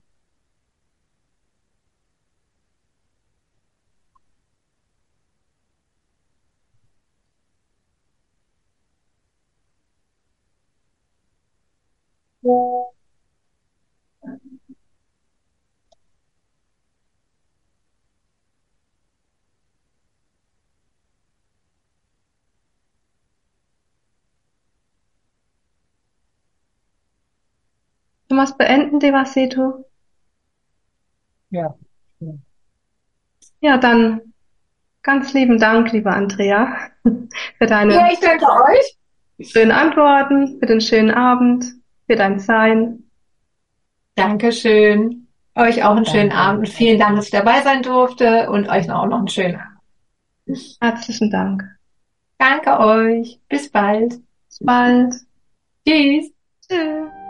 S1: Du was beenden, Devasetu?
S3: Ja.
S1: Ja, dann ganz lieben Dank, liebe Andrea, für deine
S2: Ja, ich danke euch.
S1: schönen Antworten, für den schönen Abend, für dein Sein.
S2: Dankeschön. Euch auch einen schönen
S3: Danke.
S2: Abend. Vielen Dank, dass ich dabei sein durfte und euch auch noch einen schönen Abend.
S1: Herzlichen Dank.
S2: Danke euch. Bis bald.
S1: Bis bald.
S2: Tschüss.
S1: Tschüss.